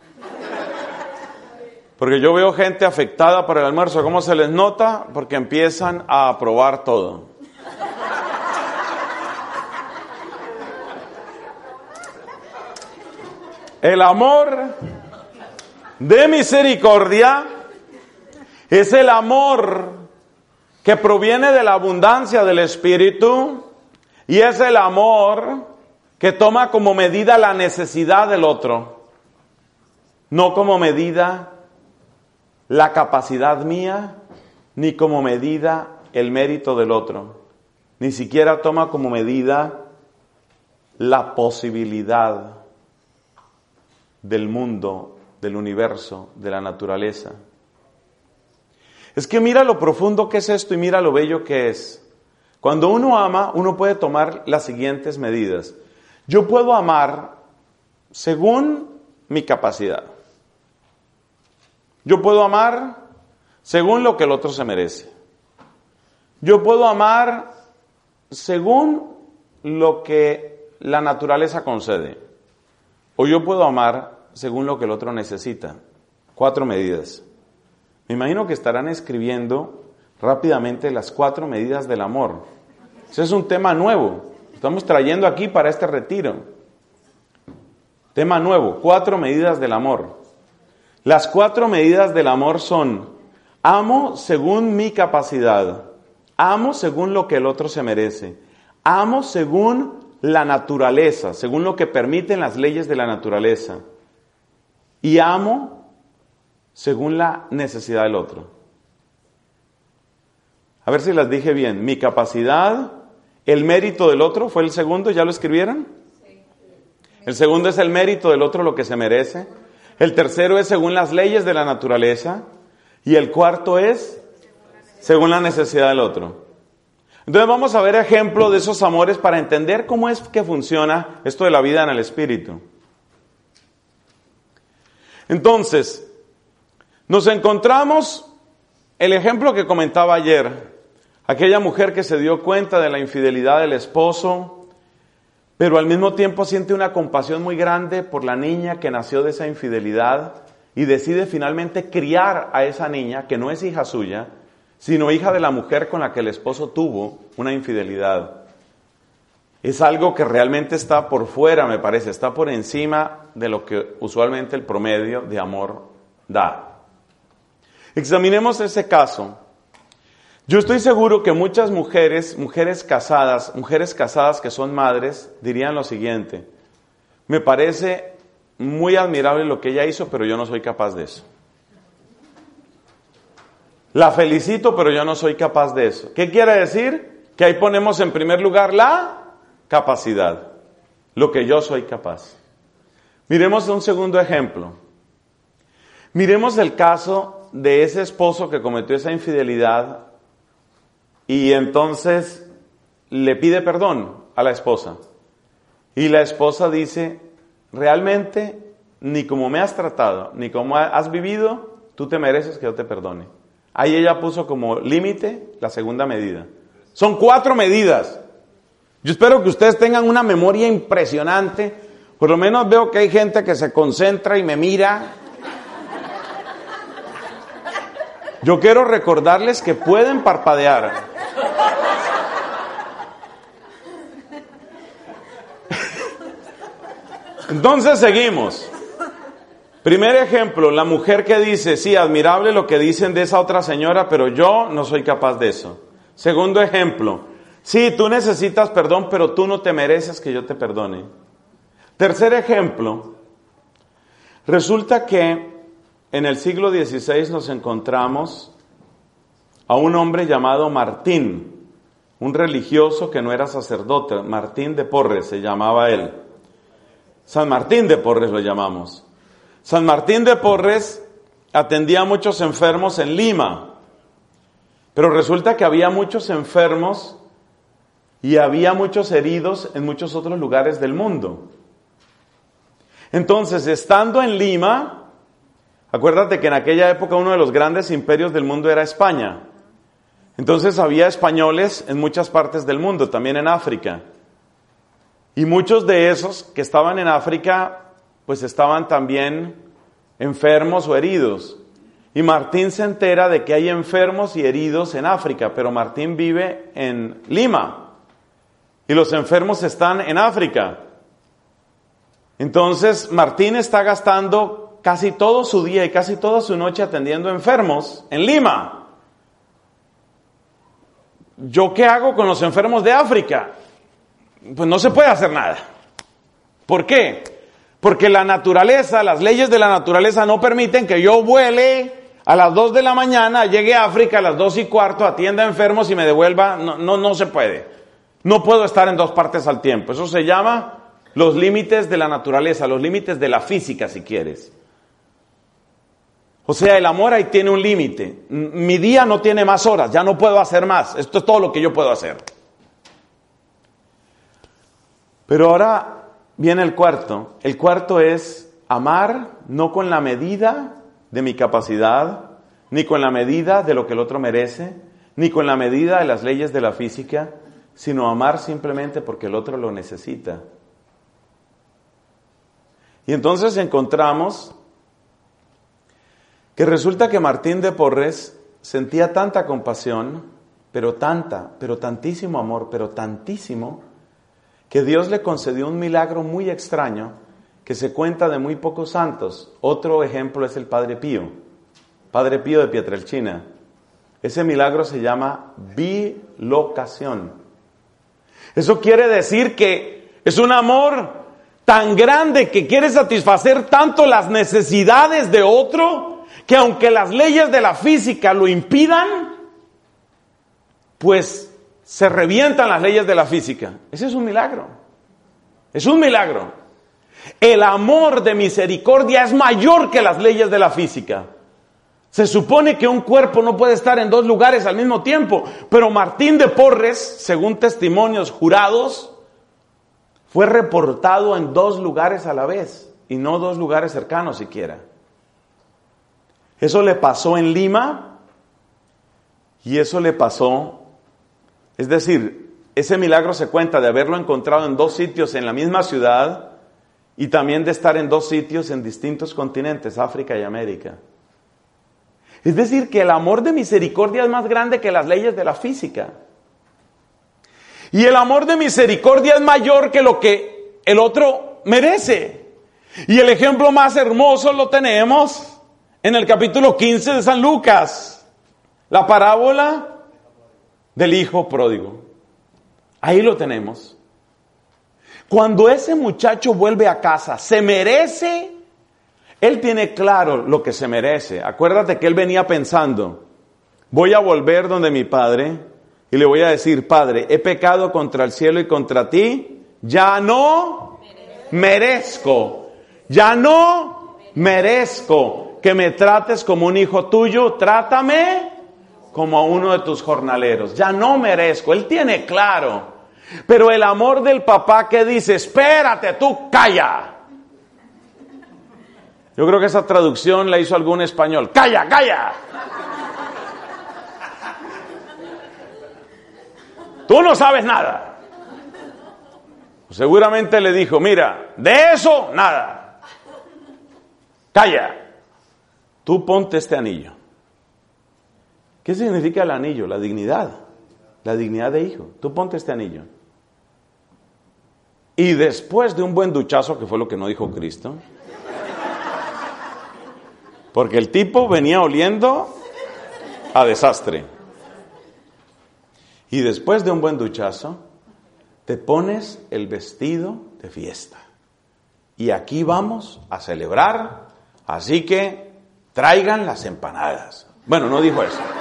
Porque yo veo gente afectada por el almuerzo. ¿Cómo se les nota? Porque empiezan a aprobar todo. El amor de misericordia es el amor que proviene de la abundancia del Espíritu y es el amor que toma como medida la necesidad del otro, no como medida la capacidad mía, ni como medida el mérito del otro, ni siquiera toma como medida la posibilidad del mundo, del universo, de la naturaleza. Es que mira lo profundo que es esto y mira lo bello que es. Cuando uno ama, uno puede tomar las siguientes medidas. Yo puedo amar según mi capacidad. Yo puedo amar según lo que el otro se merece. Yo puedo amar según lo que la naturaleza concede. O yo puedo amar según lo que el otro necesita. 4 medidas. Me imagino que estarán escribiendo rápidamente las 4 medidas del amor. Ese es un tema nuevo. Estamos trayendo aquí para este retiro. Tema nuevo, 4 medidas del amor. Las 4 medidas del amor son: amo según mi capacidad, amo según lo que el otro se merece, amo según la naturaleza, según lo que permiten las leyes de la naturaleza, y amo según la necesidad del otro. A ver si las dije bien. Mi capacidad, el mérito del otro, ¿fue el segundo? ¿Ya lo escribieron? El segundo es el mérito del otro, lo que se merece. El tercero es según las leyes de la naturaleza. Y el cuarto es según la necesidad del otro. Entonces vamos a ver ejemplo de esos amores para entender cómo es que funciona esto de la vida en el Espíritu. Entonces, nos encontramos el ejemplo que comentaba ayer. Aquella mujer que se dio cuenta de la infidelidad del esposo, pero al mismo tiempo siente una compasión muy grande por la niña que nació de esa infidelidad y decide finalmente criar a esa niña, que no es hija suya, sino hija de la mujer con la que el esposo tuvo una infidelidad. Es algo que realmente está por fuera, me parece, está por encima de lo que usualmente el promedio de amor da. Examinemos ese caso. Yo estoy seguro que muchas mujeres casadas que son madres, dirían lo siguiente: me parece muy admirable lo que ella hizo, pero yo no soy capaz de eso. La felicito, pero yo no soy capaz de eso. ¿Qué quiere decir? Que ahí ponemos en primer lugar la capacidad, lo que yo soy capaz. Miremos un segundo ejemplo. Miremos el caso de ese esposo que cometió esa infidelidad y entonces le pide perdón a la esposa. Y la esposa dice: realmente, ni como me has tratado, ni como has vivido, tú te mereces que yo te perdone. Ahí ella puso como límite la segunda medida. Son 4 medidas. Yo espero que ustedes tengan una memoria impresionante. Por lo menos veo que hay gente que se concentra y me mira. Yo quiero recordarles que pueden parpadear. Entonces seguimos. Primer ejemplo, la mujer que dice: sí, admirable lo que dicen de esa otra señora, pero yo no soy capaz de eso. Segundo ejemplo, sí, tú necesitas perdón, pero tú no te mereces que yo te perdone. Tercer ejemplo, resulta que en el siglo XVI nos encontramos a un hombre llamado Martín, un religioso que no era sacerdote. Martín de Porres se llamaba él. San Martín de Porres lo llamamos. San Martín de Porres atendía a muchos enfermos en Lima, pero resulta que había muchos enfermos y había muchos heridos en muchos otros lugares del mundo. Entonces, estando en Lima, acuérdate que en aquella época uno de los grandes imperios del mundo era España. Entonces había españoles en muchas partes del mundo, también en África. Y muchos de esos que estaban en África, pues estaban también enfermos o heridos. Y Martín se entera de que hay enfermos y heridos en África, pero Martín vive en Lima. Y los enfermos están en África. Entonces Martín está gastando casi todo su día y casi toda su noche atendiendo enfermos en Lima. ¿Yo qué hago con los enfermos de África? Pues no se puede hacer nada. ¿Por qué? Porque la naturaleza, las leyes de la naturaleza no permiten que yo vuele a las 2 de la mañana, llegue a África a las 2:15, atienda enfermos y me devuelva. No se puede. No puedo estar en 2 partes al tiempo. Eso se llama los límites de la naturaleza, los límites de la física, si quieres. O sea, el amor ahí tiene un límite. Mi día no tiene más horas, ya no puedo hacer más. Esto es todo lo que yo puedo hacer. Pero ahora viene el cuarto. El cuarto es amar no con la medida de mi capacidad, ni con la medida de lo que el otro merece, ni con la medida de las leyes de la física, sino amar simplemente porque el otro lo necesita. Y entonces encontramos que resulta que Martín de Porres sentía tanta compasión, pero tantísimo amor, pero tantísimo, que Dios le concedió un milagro muy extraño que se cuenta de muy pocos santos. Otro ejemplo es el Padre Pío de Pietrelcina. Ese milagro se llama bilocación. Eso quiere decir que es un amor tan grande que quiere satisfacer tanto las necesidades de otro, que aunque las leyes de la física lo impidan, pues se revientan las leyes de la física. Ese es un milagro. Es un milagro. El amor de misericordia es mayor que las leyes de la física. Se supone que un cuerpo no puede estar en dos lugares al mismo tiempo, pero Martín de Porres, según testimonios jurados, fue reportado en dos lugares a la vez, y no dos lugares cercanos siquiera. Eso le pasó en Lima, y eso le pasó, es decir, ese milagro se cuenta de haberlo encontrado en dos sitios en la misma ciudad, y también de estar en dos sitios en distintos continentes, África y América. Es decir, que el amor de misericordia es más grande que las leyes de la física. Y el amor de misericordia es mayor que lo que el otro merece. Y el ejemplo más hermoso lo tenemos en el capítulo 15 de San Lucas. La parábola del hijo pródigo. Ahí lo tenemos. Cuando ese muchacho vuelve a casa, se merece. Él tiene claro lo que se merece. Acuérdate que él venía pensando, voy a volver donde mi padre y le voy a decir, Padre, he pecado contra el cielo y contra ti, ya no merezco que me trates como un hijo tuyo, trátame como a uno de tus jornaleros, ya no merezco. Él tiene claro, pero el amor del papá que dice, espérate, tú calla. Yo creo que esa traducción la hizo algún español. ¡Calla, calla! Tú no sabes nada. Seguramente le dijo, mira, de eso, nada. Calla. Tú ponte este anillo. ¿Qué significa el anillo? La dignidad. La dignidad de hijo. Tú ponte este anillo. Y después de un buen duchazo, que fue lo que no dijo Cristo, porque el tipo venía oliendo a desastre. Y después de un buen duchazo, te pones el vestido de fiesta. Y aquí vamos a celebrar, así que traigan las empanadas. Bueno, no dijo eso.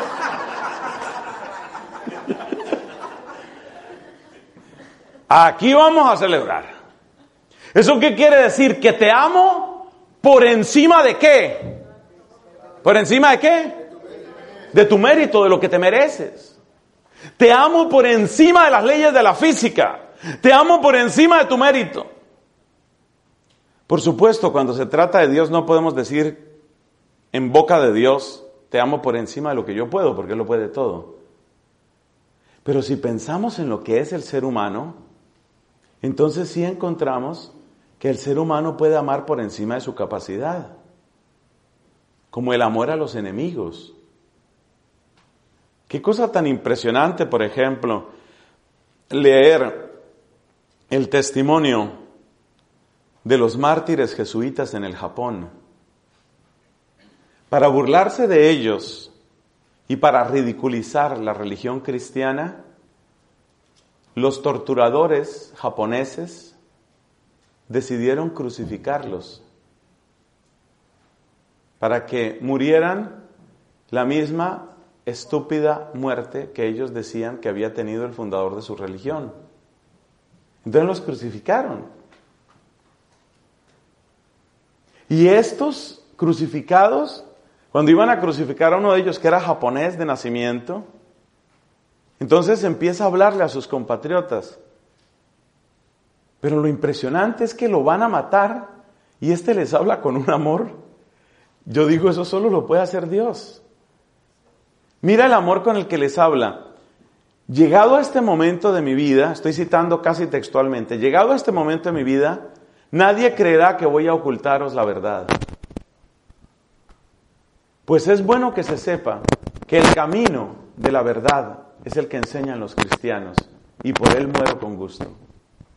Aquí vamos a celebrar. ¿Eso qué quiere decir? Que te amo por encima de qué. ¿Por encima de qué? De tu mérito, de lo que te mereces. Te amo por encima de las leyes de la física. Te amo por encima de tu mérito. Por supuesto, cuando se trata de Dios no podemos decir en boca de Dios, te amo por encima de lo que yo puedo, porque Él lo puede todo. Pero si pensamos en lo que es el ser humano, entonces sí encontramos que el ser humano puede amar por encima de su capacidad, como el amor a los enemigos. Qué cosa tan impresionante, por ejemplo, leer el testimonio de los mártires jesuitas en el Japón. Para burlarse de ellos y para ridiculizar la religión cristiana, los torturadores japoneses decidieron crucificarlos para que murieran la misma estúpida muerte que ellos decían que había tenido el fundador de su religión. Entonces los crucificaron. Y estos crucificados, cuando iban a crucificar a uno de ellos que era japonés de nacimiento, entonces empieza a hablarle a sus compatriotas. Pero lo impresionante es que lo van a matar y este les habla con un amor. Yo digo, eso solo lo puede hacer Dios. Mira el amor con el que les habla. Llegado a este momento de mi vida, estoy citando casi textualmente, llegado a este momento de mi vida, nadie creerá que voy a ocultaros la verdad. Pues es bueno que se sepa que el camino de la verdad es el que enseñan los cristianos y por él muero con gusto.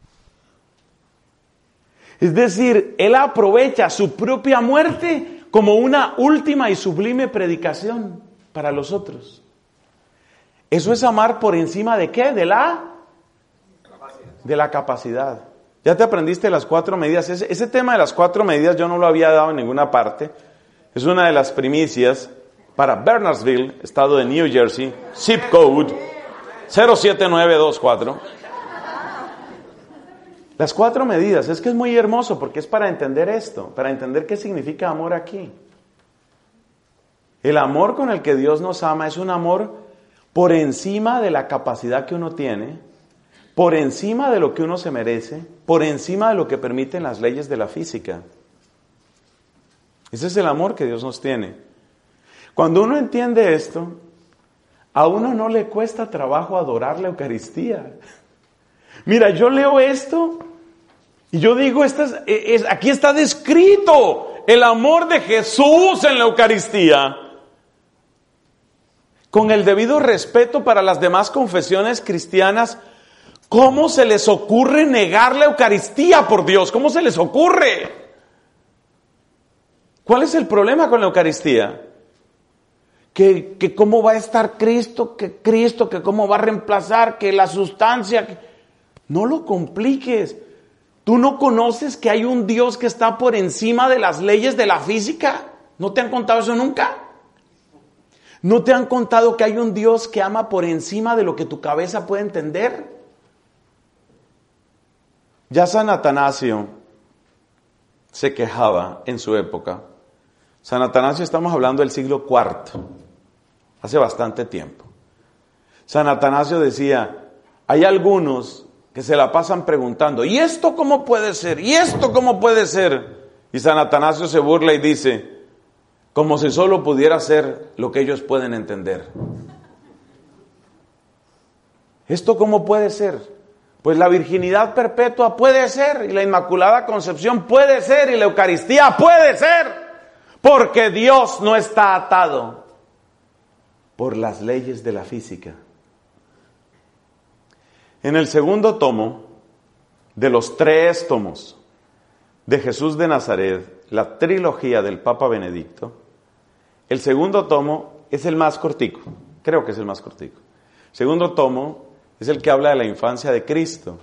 Es decir, Él aprovecha su propia muerte como una última y sublime predicación para los otros. Eso es amar por encima de ¿qué? De la capacidad. Ya te aprendiste las 4 medidas. Ese tema de las 4 medidas yo no lo había dado en ninguna parte. Es una de las primicias para Bernardsville, estado de New Jersey, zip code 07924. Las 4 medidas, es que es muy hermoso porque es para entender esto, para entender qué significa amor aquí. El amor con el que Dios nos ama es un amor por encima de la capacidad que uno tiene, por encima de lo que uno se merece, por encima de lo que permiten las leyes de la física. Ese es el amor que Dios nos tiene. Cuando uno entiende esto, a uno no le cuesta trabajo adorar la Eucaristía. Mira, yo leo esto y yo digo, aquí está descrito el amor de Jesús en la Eucaristía. Con el debido respeto para las demás confesiones cristianas, ¿cómo se les ocurre negar la Eucaristía, por Dios? ¿Cómo se les ocurre? ¿Cuál es el problema con la Eucaristía? Que cómo va a estar Cristo, que cómo va a reemplazar, que la sustancia. No lo compliques. ¿Tú no conoces que hay un Dios que está por encima de las leyes de la física? ¿No te han contado eso nunca? ¿No te han contado que hay un Dios que ama por encima de lo que tu cabeza puede entender? Ya San Atanasio se quejaba en su época. San Atanasio, estamos hablando del siglo IV, hace bastante tiempo. San Atanasio decía, hay algunos que se la pasan preguntando, ¿y esto cómo puede ser? ¿Y esto cómo puede ser? Y San Atanasio se burla y dice, como si solo pudiera ser lo que ellos pueden entender. ¿Esto cómo puede ser? Pues la virginidad perpetua puede ser, y la Inmaculada Concepción puede ser, y la Eucaristía puede ser, porque Dios no está atado por las leyes de la física. En el segundo tomo, de los 3 tomos de Jesús de Nazaret, la trilogía del Papa Benedicto, el segundo tomo es el más cortico, creo que es el más cortico. El segundo tomo es el que habla de la infancia de Cristo.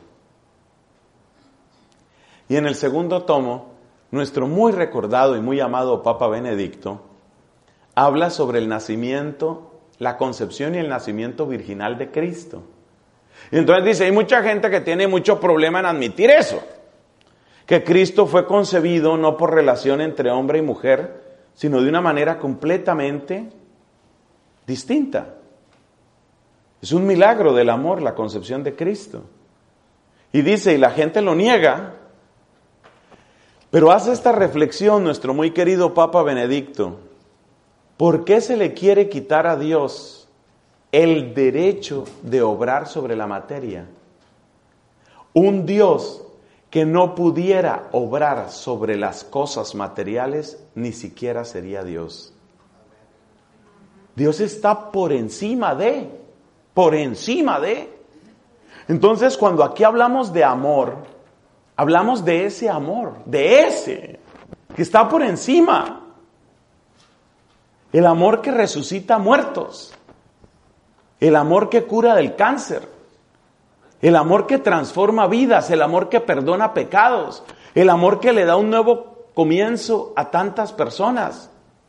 Y en el segundo tomo, nuestro muy recordado y muy amado Papa Benedicto habla sobre el nacimiento, la concepción y el nacimiento virginal de Cristo. Y entonces dice, hay mucha gente que tiene mucho problema en admitir eso, que Cristo fue concebido no por relación entre hombre y mujer, sino de una manera completamente distinta. Es un milagro del amor la concepción de Cristo. Y dice, y la gente lo niega, pero hace esta reflexión nuestro muy querido Papa Benedicto. ¿Por qué se le quiere quitar a Dios el derecho de obrar sobre la materia? Un Dios que no pudiera obrar sobre las cosas materiales, ni siquiera sería Dios. Dios está por encima de. Entonces, cuando aquí hablamos de amor, hablamos de ese amor, de ese que está por encima. El amor que resucita muertos. El amor que cura del cáncer. El amor que transforma vidas. El amor que perdona pecados. El amor que le da un nuevo comienzo a tantas personas.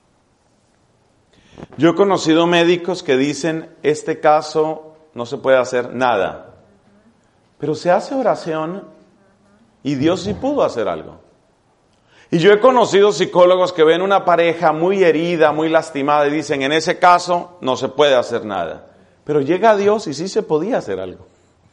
Yo he conocido médicos que dicen, este caso no se puede hacer nada. Pero se hace oración y Dios sí pudo hacer algo. Y yo he conocido psicólogos que ven una pareja muy herida, muy lastimada y dicen, en ese caso no se puede hacer nada. Pero llega Dios y sí se podía hacer algo.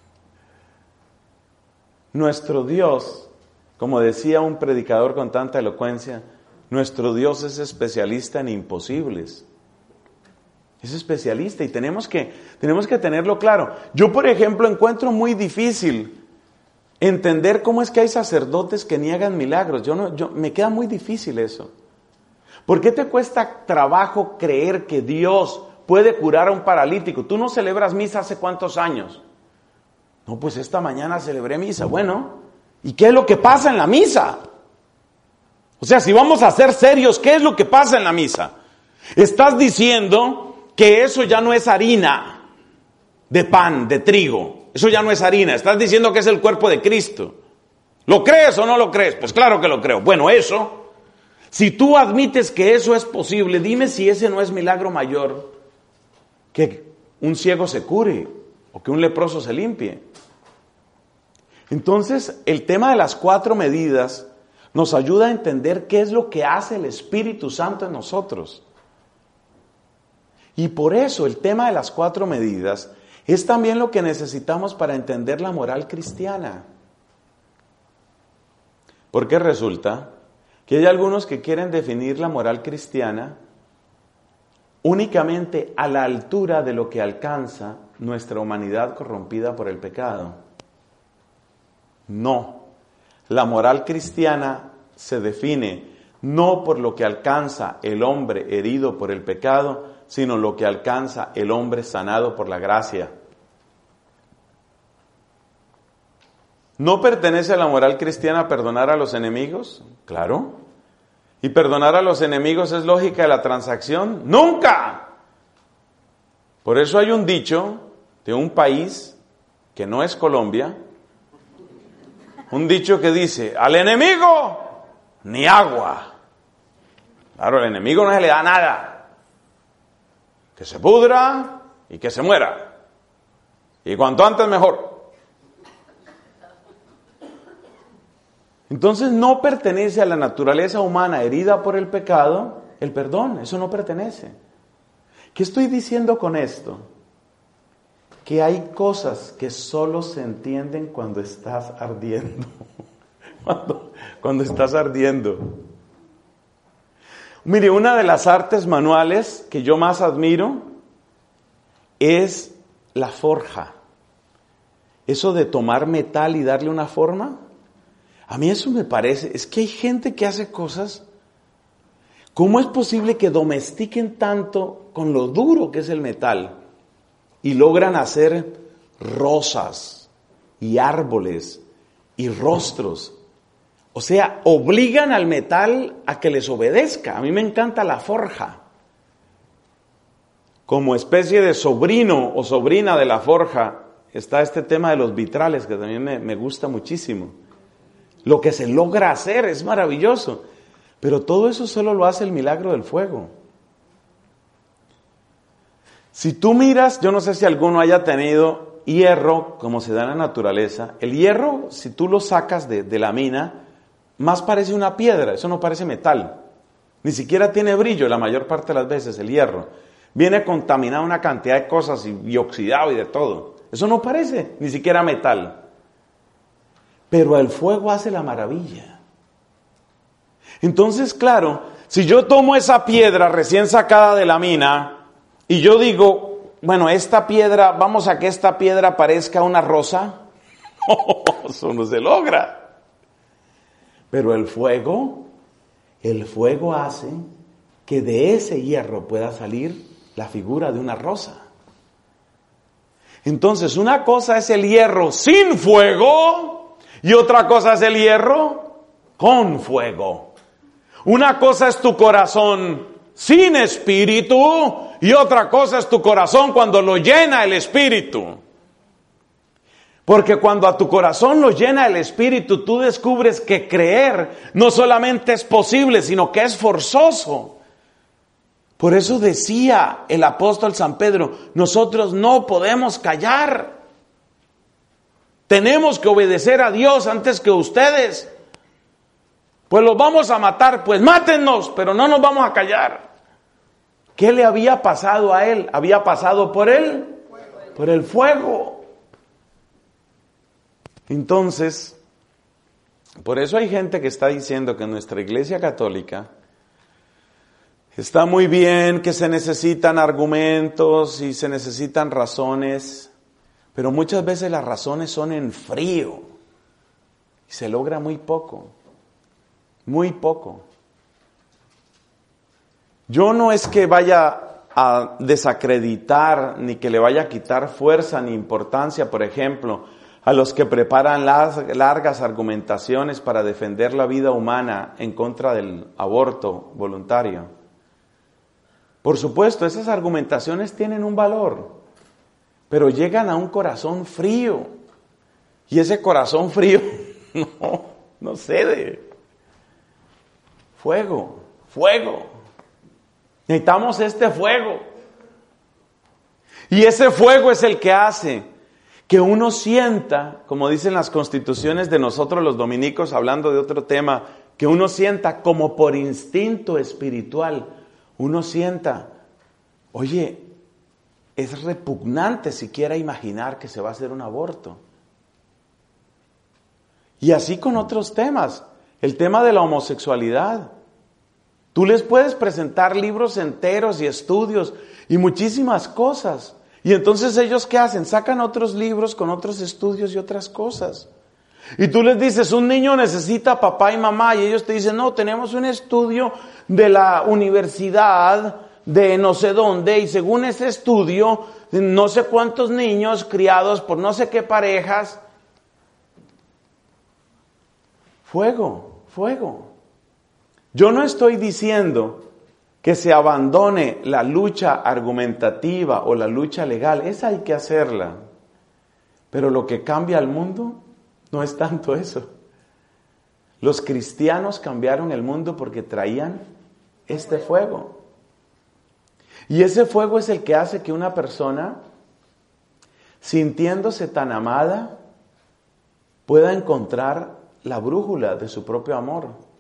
Nuestro Dios, como decía un predicador con tanta elocuencia, nuestro Dios es especialista en imposibles. Es especialista y tenemos que tenerlo claro. Yo, por ejemplo, encuentro muy difícil entender cómo es que hay sacerdotes que niegan milagros. Me queda muy difícil eso. ¿Por qué te cuesta trabajo creer que Dios puede curar a un paralítico? ¿Tú no celebras misa hace cuántos años? No, pues esta mañana celebré misa. Bueno, ¿Y qué es lo que pasa en la misa? O sea, si vamos a ser serios, ¿qué es lo que pasa en la misa? Estás diciendo que eso ya no es harina de pan, de trigo. Eso ya no es harina. Estás diciendo que es el cuerpo de Cristo. ¿Lo crees o no lo crees? Pues claro que lo creo. Bueno, eso, si tú admites que eso es posible, dime si ese no es milagro mayor que un ciego se cure o que un leproso se limpie. Entonces, el tema de las 4 medidas nos ayuda a entender qué es lo que hace el Espíritu Santo en nosotros. Y por eso el tema de las 4 medidas es también lo que necesitamos para entender la moral cristiana. Porque resulta que hay algunos que quieren definir la moral cristiana únicamente a la altura de lo que alcanza nuestra humanidad corrompida por el pecado. No, la moral cristiana se define no por lo que alcanza el hombre herido por el pecado, sino lo que alcanza el hombre sanado por la gracia. ¿No pertenece a la moral cristiana perdonar a los enemigos? Claro. ¿Y perdonar a los enemigos es lógica de la transacción? ¡Nunca! Por eso hay un dicho de un país que no es Colombia, un dicho que dice, al enemigo ni agua. Claro, al enemigo no se le da nada. Que se pudra y que se muera. Y cuanto antes mejor. Entonces no pertenece a la naturaleza humana herida por el pecado el perdón, eso no pertenece. ¿Qué estoy diciendo con esto? Que hay cosas que solo se entienden cuando estás ardiendo. Cuando estás ardiendo. Mire, una de las artes manuales que yo más admiro es la forja. Eso de tomar metal y darle una forma. A mí eso me parece, es que hay gente que hace cosas. ¿Cómo es posible que domestiquen tanto con lo duro que es el metal y logran hacer rosas y árboles y rostros? O sea, obligan al metal a que les obedezca. A mí me encanta la forja. Como especie de sobrino o sobrina de la forja está este tema de los vitrales, que también me gusta muchísimo. Lo que se logra hacer es maravilloso, pero todo eso solo lo hace el milagro del fuego. Si tú miras, yo no sé si alguno haya tenido hierro como se da en la naturaleza. El hierro, si tú lo sacas de la mina, más parece una piedra, eso no parece metal. Ni siquiera tiene brillo la mayor parte de las veces el hierro. Viene contaminado una cantidad de cosas y oxidado y de todo. Eso no parece ni siquiera metal. Pero el fuego hace la maravilla. Entonces, claro, si yo tomo esa piedra recién sacada de la mina y yo digo, bueno, esta piedra, vamos a que esta piedra parezca una rosa, eso no se logra. Pero el fuego hace que de ese hierro pueda salir la figura de una rosa. Entonces, una cosa es el hierro sin fuego y otra cosa es el hierro con fuego. Una cosa es tu corazón sin espíritu y otra cosa es tu corazón cuando lo llena el espíritu. Porque cuando a tu corazón lo llena el espíritu, tú descubres que creer no solamente es posible, sino que es forzoso. Por eso decía el apóstol San Pedro, nosotros no podemos callar. Tenemos que obedecer a Dios antes que ustedes. Pues los vamos a matar, pues mátennos, pero no nos vamos a callar. ¿Qué le había pasado a él? Había pasado por él, por el fuego. Entonces, por eso hay gente que está diciendo que nuestra Iglesia Católica está muy bien, que se necesitan argumentos y se necesitan razones, pero muchas veces las razones son en frío y se logra muy poco, muy poco. Yo no es que vaya a desacreditar ni que le vaya a quitar fuerza ni importancia, por ejemplo, a los que preparan largas argumentaciones para defender la vida humana en contra del aborto voluntario. Por supuesto, esas argumentaciones tienen un valor, pero llegan a un corazón frío. Y ese corazón frío no cede. Fuego. Necesitamos este fuego. Y ese fuego es el que hace que uno sienta, como dicen las constituciones de nosotros los dominicos, hablando de otro tema, que uno sienta como por instinto espiritual, uno sienta, oye, es repugnante siquiera imaginar que se va a hacer un aborto. Y así con otros temas, el tema de la homosexualidad. Tú les puedes presentar libros enteros y estudios y muchísimas cosas. Y entonces ellos ¿qué hacen? Sacan otros libros con otros estudios y otras cosas. Y tú les dices, un niño necesita papá y mamá, y ellos te dicen, no, tenemos un estudio de la universidad de no sé dónde, y según ese estudio, no sé cuántos niños criados por no sé qué parejas. Fuego. Yo no estoy diciendo que se abandone la lucha argumentativa o la lucha legal, esa hay que hacerla. Pero lo que cambia al mundo no es tanto eso. Los cristianos cambiaron el mundo porque traían este fuego. Y ese fuego es el que hace que una persona, sintiéndose tan amada, pueda encontrar la brújula de su propio amor.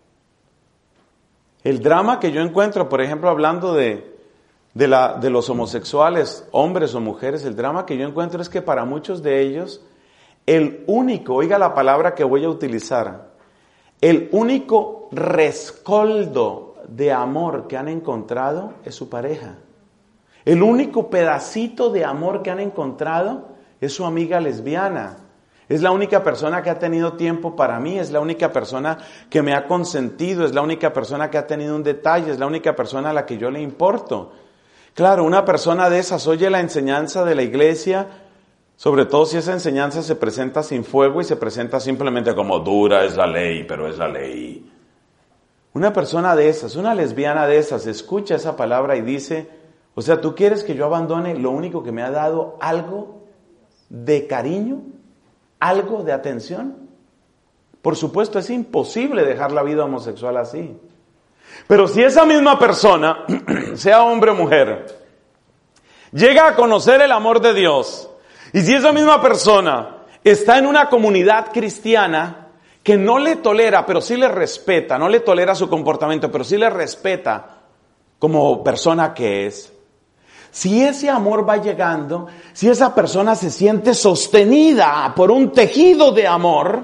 El drama que yo encuentro, por ejemplo, hablando de los homosexuales, hombres o mujeres, el drama que yo encuentro es que para muchos de ellos, el único, oiga la palabra que voy a utilizar, el único rescoldo de amor que han encontrado es su pareja. El único pedacito de amor que han encontrado es su amiga lesbiana. Es la única persona que ha tenido tiempo para mí, es la única persona que me ha consentido, es la única persona que ha tenido un detalle, es la única persona a la que yo le importo. Claro, una persona de esas oye la enseñanza de la iglesia, sobre todo si esa enseñanza se presenta sin fuego y se presenta simplemente como dura es la ley, pero es la ley. Una persona de esas, una lesbiana de esas, escucha esa palabra y dice, o sea, ¿tú quieres que yo abandone lo único que me ha dado algo de cariño? ¿Algo de atención? Por supuesto, es imposible dejar la vida homosexual así. Pero si esa misma persona, sea hombre o mujer, llega a conocer el amor de Dios, y si esa misma persona está en una comunidad cristiana que no le tolera, pero sí le respeta, no le tolera su comportamiento, pero sí le respeta como persona que es, si ese amor va llegando, si esa persona se siente sostenida por un tejido de amor,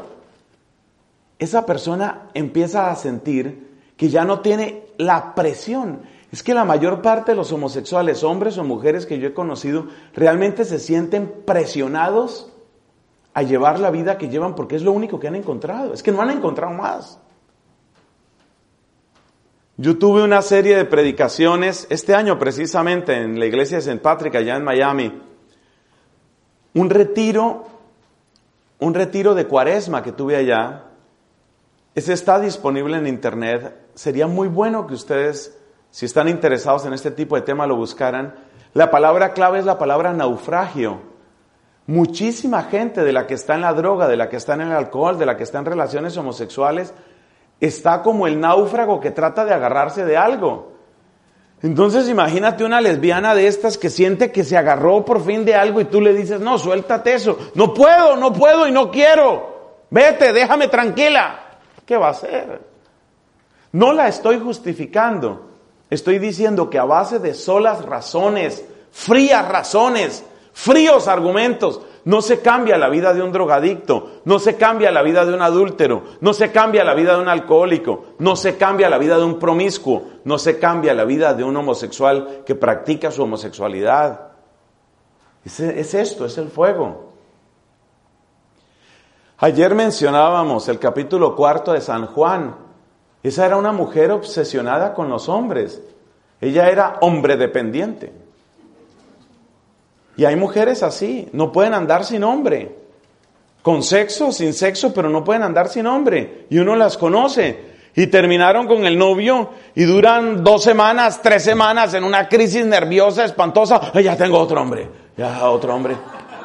esa persona empieza a sentir que ya no tiene la presión. Es que la mayor parte de los homosexuales, hombres o mujeres que yo he conocido, realmente se sienten presionados a llevar la vida que llevan porque es lo único que han encontrado. Es que no han encontrado más. Yo tuve una serie de predicaciones este año precisamente en la iglesia de St. Patrick allá en Miami. Un retiro de Cuaresma que tuve allá. Ese está disponible en internet. Sería muy bueno que ustedes, si están interesados en este tipo de tema, lo buscaran. La palabra clave es la palabra naufragio. Muchísima gente de la que está en la droga, de la que está en el alcohol, de la que está en relaciones homosexuales, está como el náufrago que trata de agarrarse de algo. Entonces imagínate una lesbiana de estas que siente que se agarró por fin de algo y tú le dices, no, suéltate eso. No puedo y no quiero. Vete, déjame tranquila. ¿Qué va a hacer? No la estoy justificando. Estoy diciendo que a base de solas razones, fríos argumentos, no se cambia la vida de un drogadicto, no se cambia la vida de un adúltero, no se cambia la vida de un alcohólico, no se cambia la vida de un promiscuo, no se cambia la vida de un homosexual que practica su homosexualidad. Es esto, es el fuego. Ayer mencionábamos el capítulo 4 de San Juan. Esa era una mujer obsesionada con los hombres. Ella era hombre dependiente. Y hay mujeres así, no pueden andar sin hombre. con sexo, sin sexo, pero no pueden andar sin hombre. Y uno las conoce. Y terminaron con el novio y duran 2 semanas, 3 semanas en una crisis nerviosa, espantosa. ¡Ay, ya tengo otro hombre! Ya, otro hombre.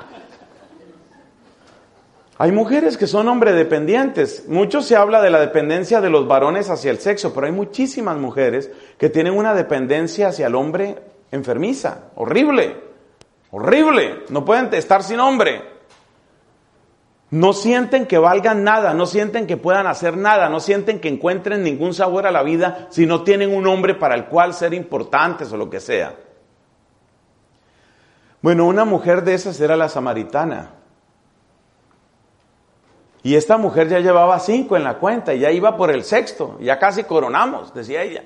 Hay mujeres que son hombre dependientes. Mucho se habla de la dependencia de los varones hacia el sexo, pero hay muchísimas mujeres que tienen una dependencia hacia el hombre enfermiza. Horrible. Horrible. No pueden estar sin hombre. No sienten que valgan nada, no sienten que puedan hacer nada, no sienten que encuentren ningún sabor a la vida si no tienen un hombre para el cual ser importantes o lo que sea. Bueno, una mujer de esas era la samaritana. Y esta mujer ya llevaba 5 en la cuenta y ya iba por el 6º, ya casi coronamos, decía ella.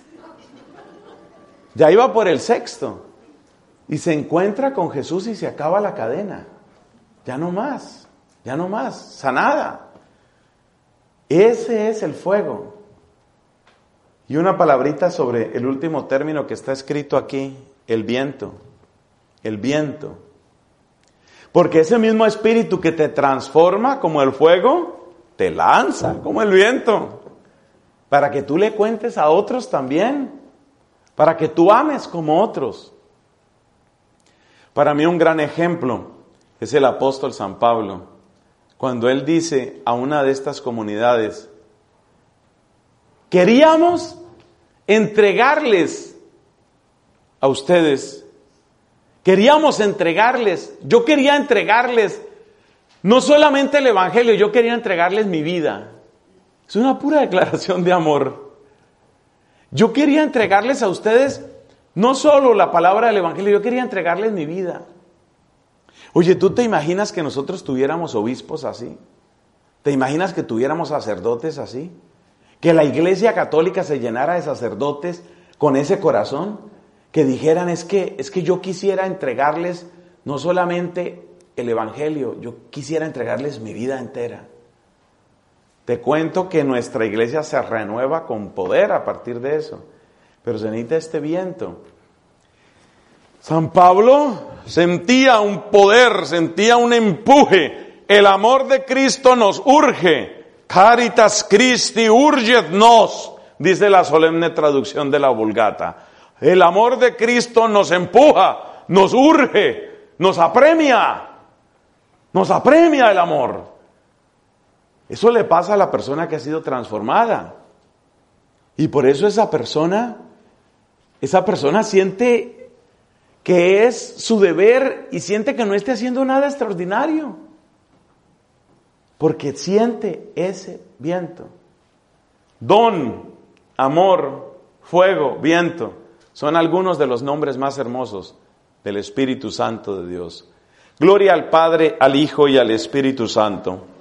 Ya iba por el 6º. Y se encuentra con Jesús y se acaba la cadena. Ya no más. Ya no más, sanada. Ese es el fuego. Y una palabrita sobre el último término que está escrito aquí, el viento. El viento. Porque ese mismo espíritu que te transforma como el fuego, te lanza como el viento. Para que tú le cuentes a otros también. Para que tú ames como otros. Para mí un gran ejemplo es el apóstol San Pablo. Cuando él dice a una de estas comunidades, queríamos entregarles a ustedes, yo quería entregarles no solamente el evangelio, yo quería entregarles mi vida. Es una pura declaración de amor. Yo quería entregarles a ustedes no solo la palabra del evangelio, yo quería entregarles mi vida. Oye, ¿tú te imaginas que nosotros tuviéramos obispos así? ¿Te imaginas que tuviéramos sacerdotes así? Que la Iglesia Católica se llenara de sacerdotes con ese corazón, que dijeran, es que yo quisiera entregarles no solamente el evangelio, yo quisiera entregarles mi vida entera. Te cuento que nuestra iglesia se renueva con poder a partir de eso, pero se necesita este viento. San Pablo sentía un poder, sentía un empuje. El amor de Cristo nos urge. Caritas Christi urget nos, dice la solemne traducción de la Vulgata. El amor de Cristo nos empuja, nos urge, nos apremia el amor. Eso le pasa a la persona que ha sido transformada. Y por eso esa persona siente que es su deber y siente que no esté haciendo nada extraordinario. Porque siente ese viento. Don, amor, fuego, viento, son algunos de los nombres más hermosos del Espíritu Santo de Dios. Gloria al Padre, al Hijo y al Espíritu Santo.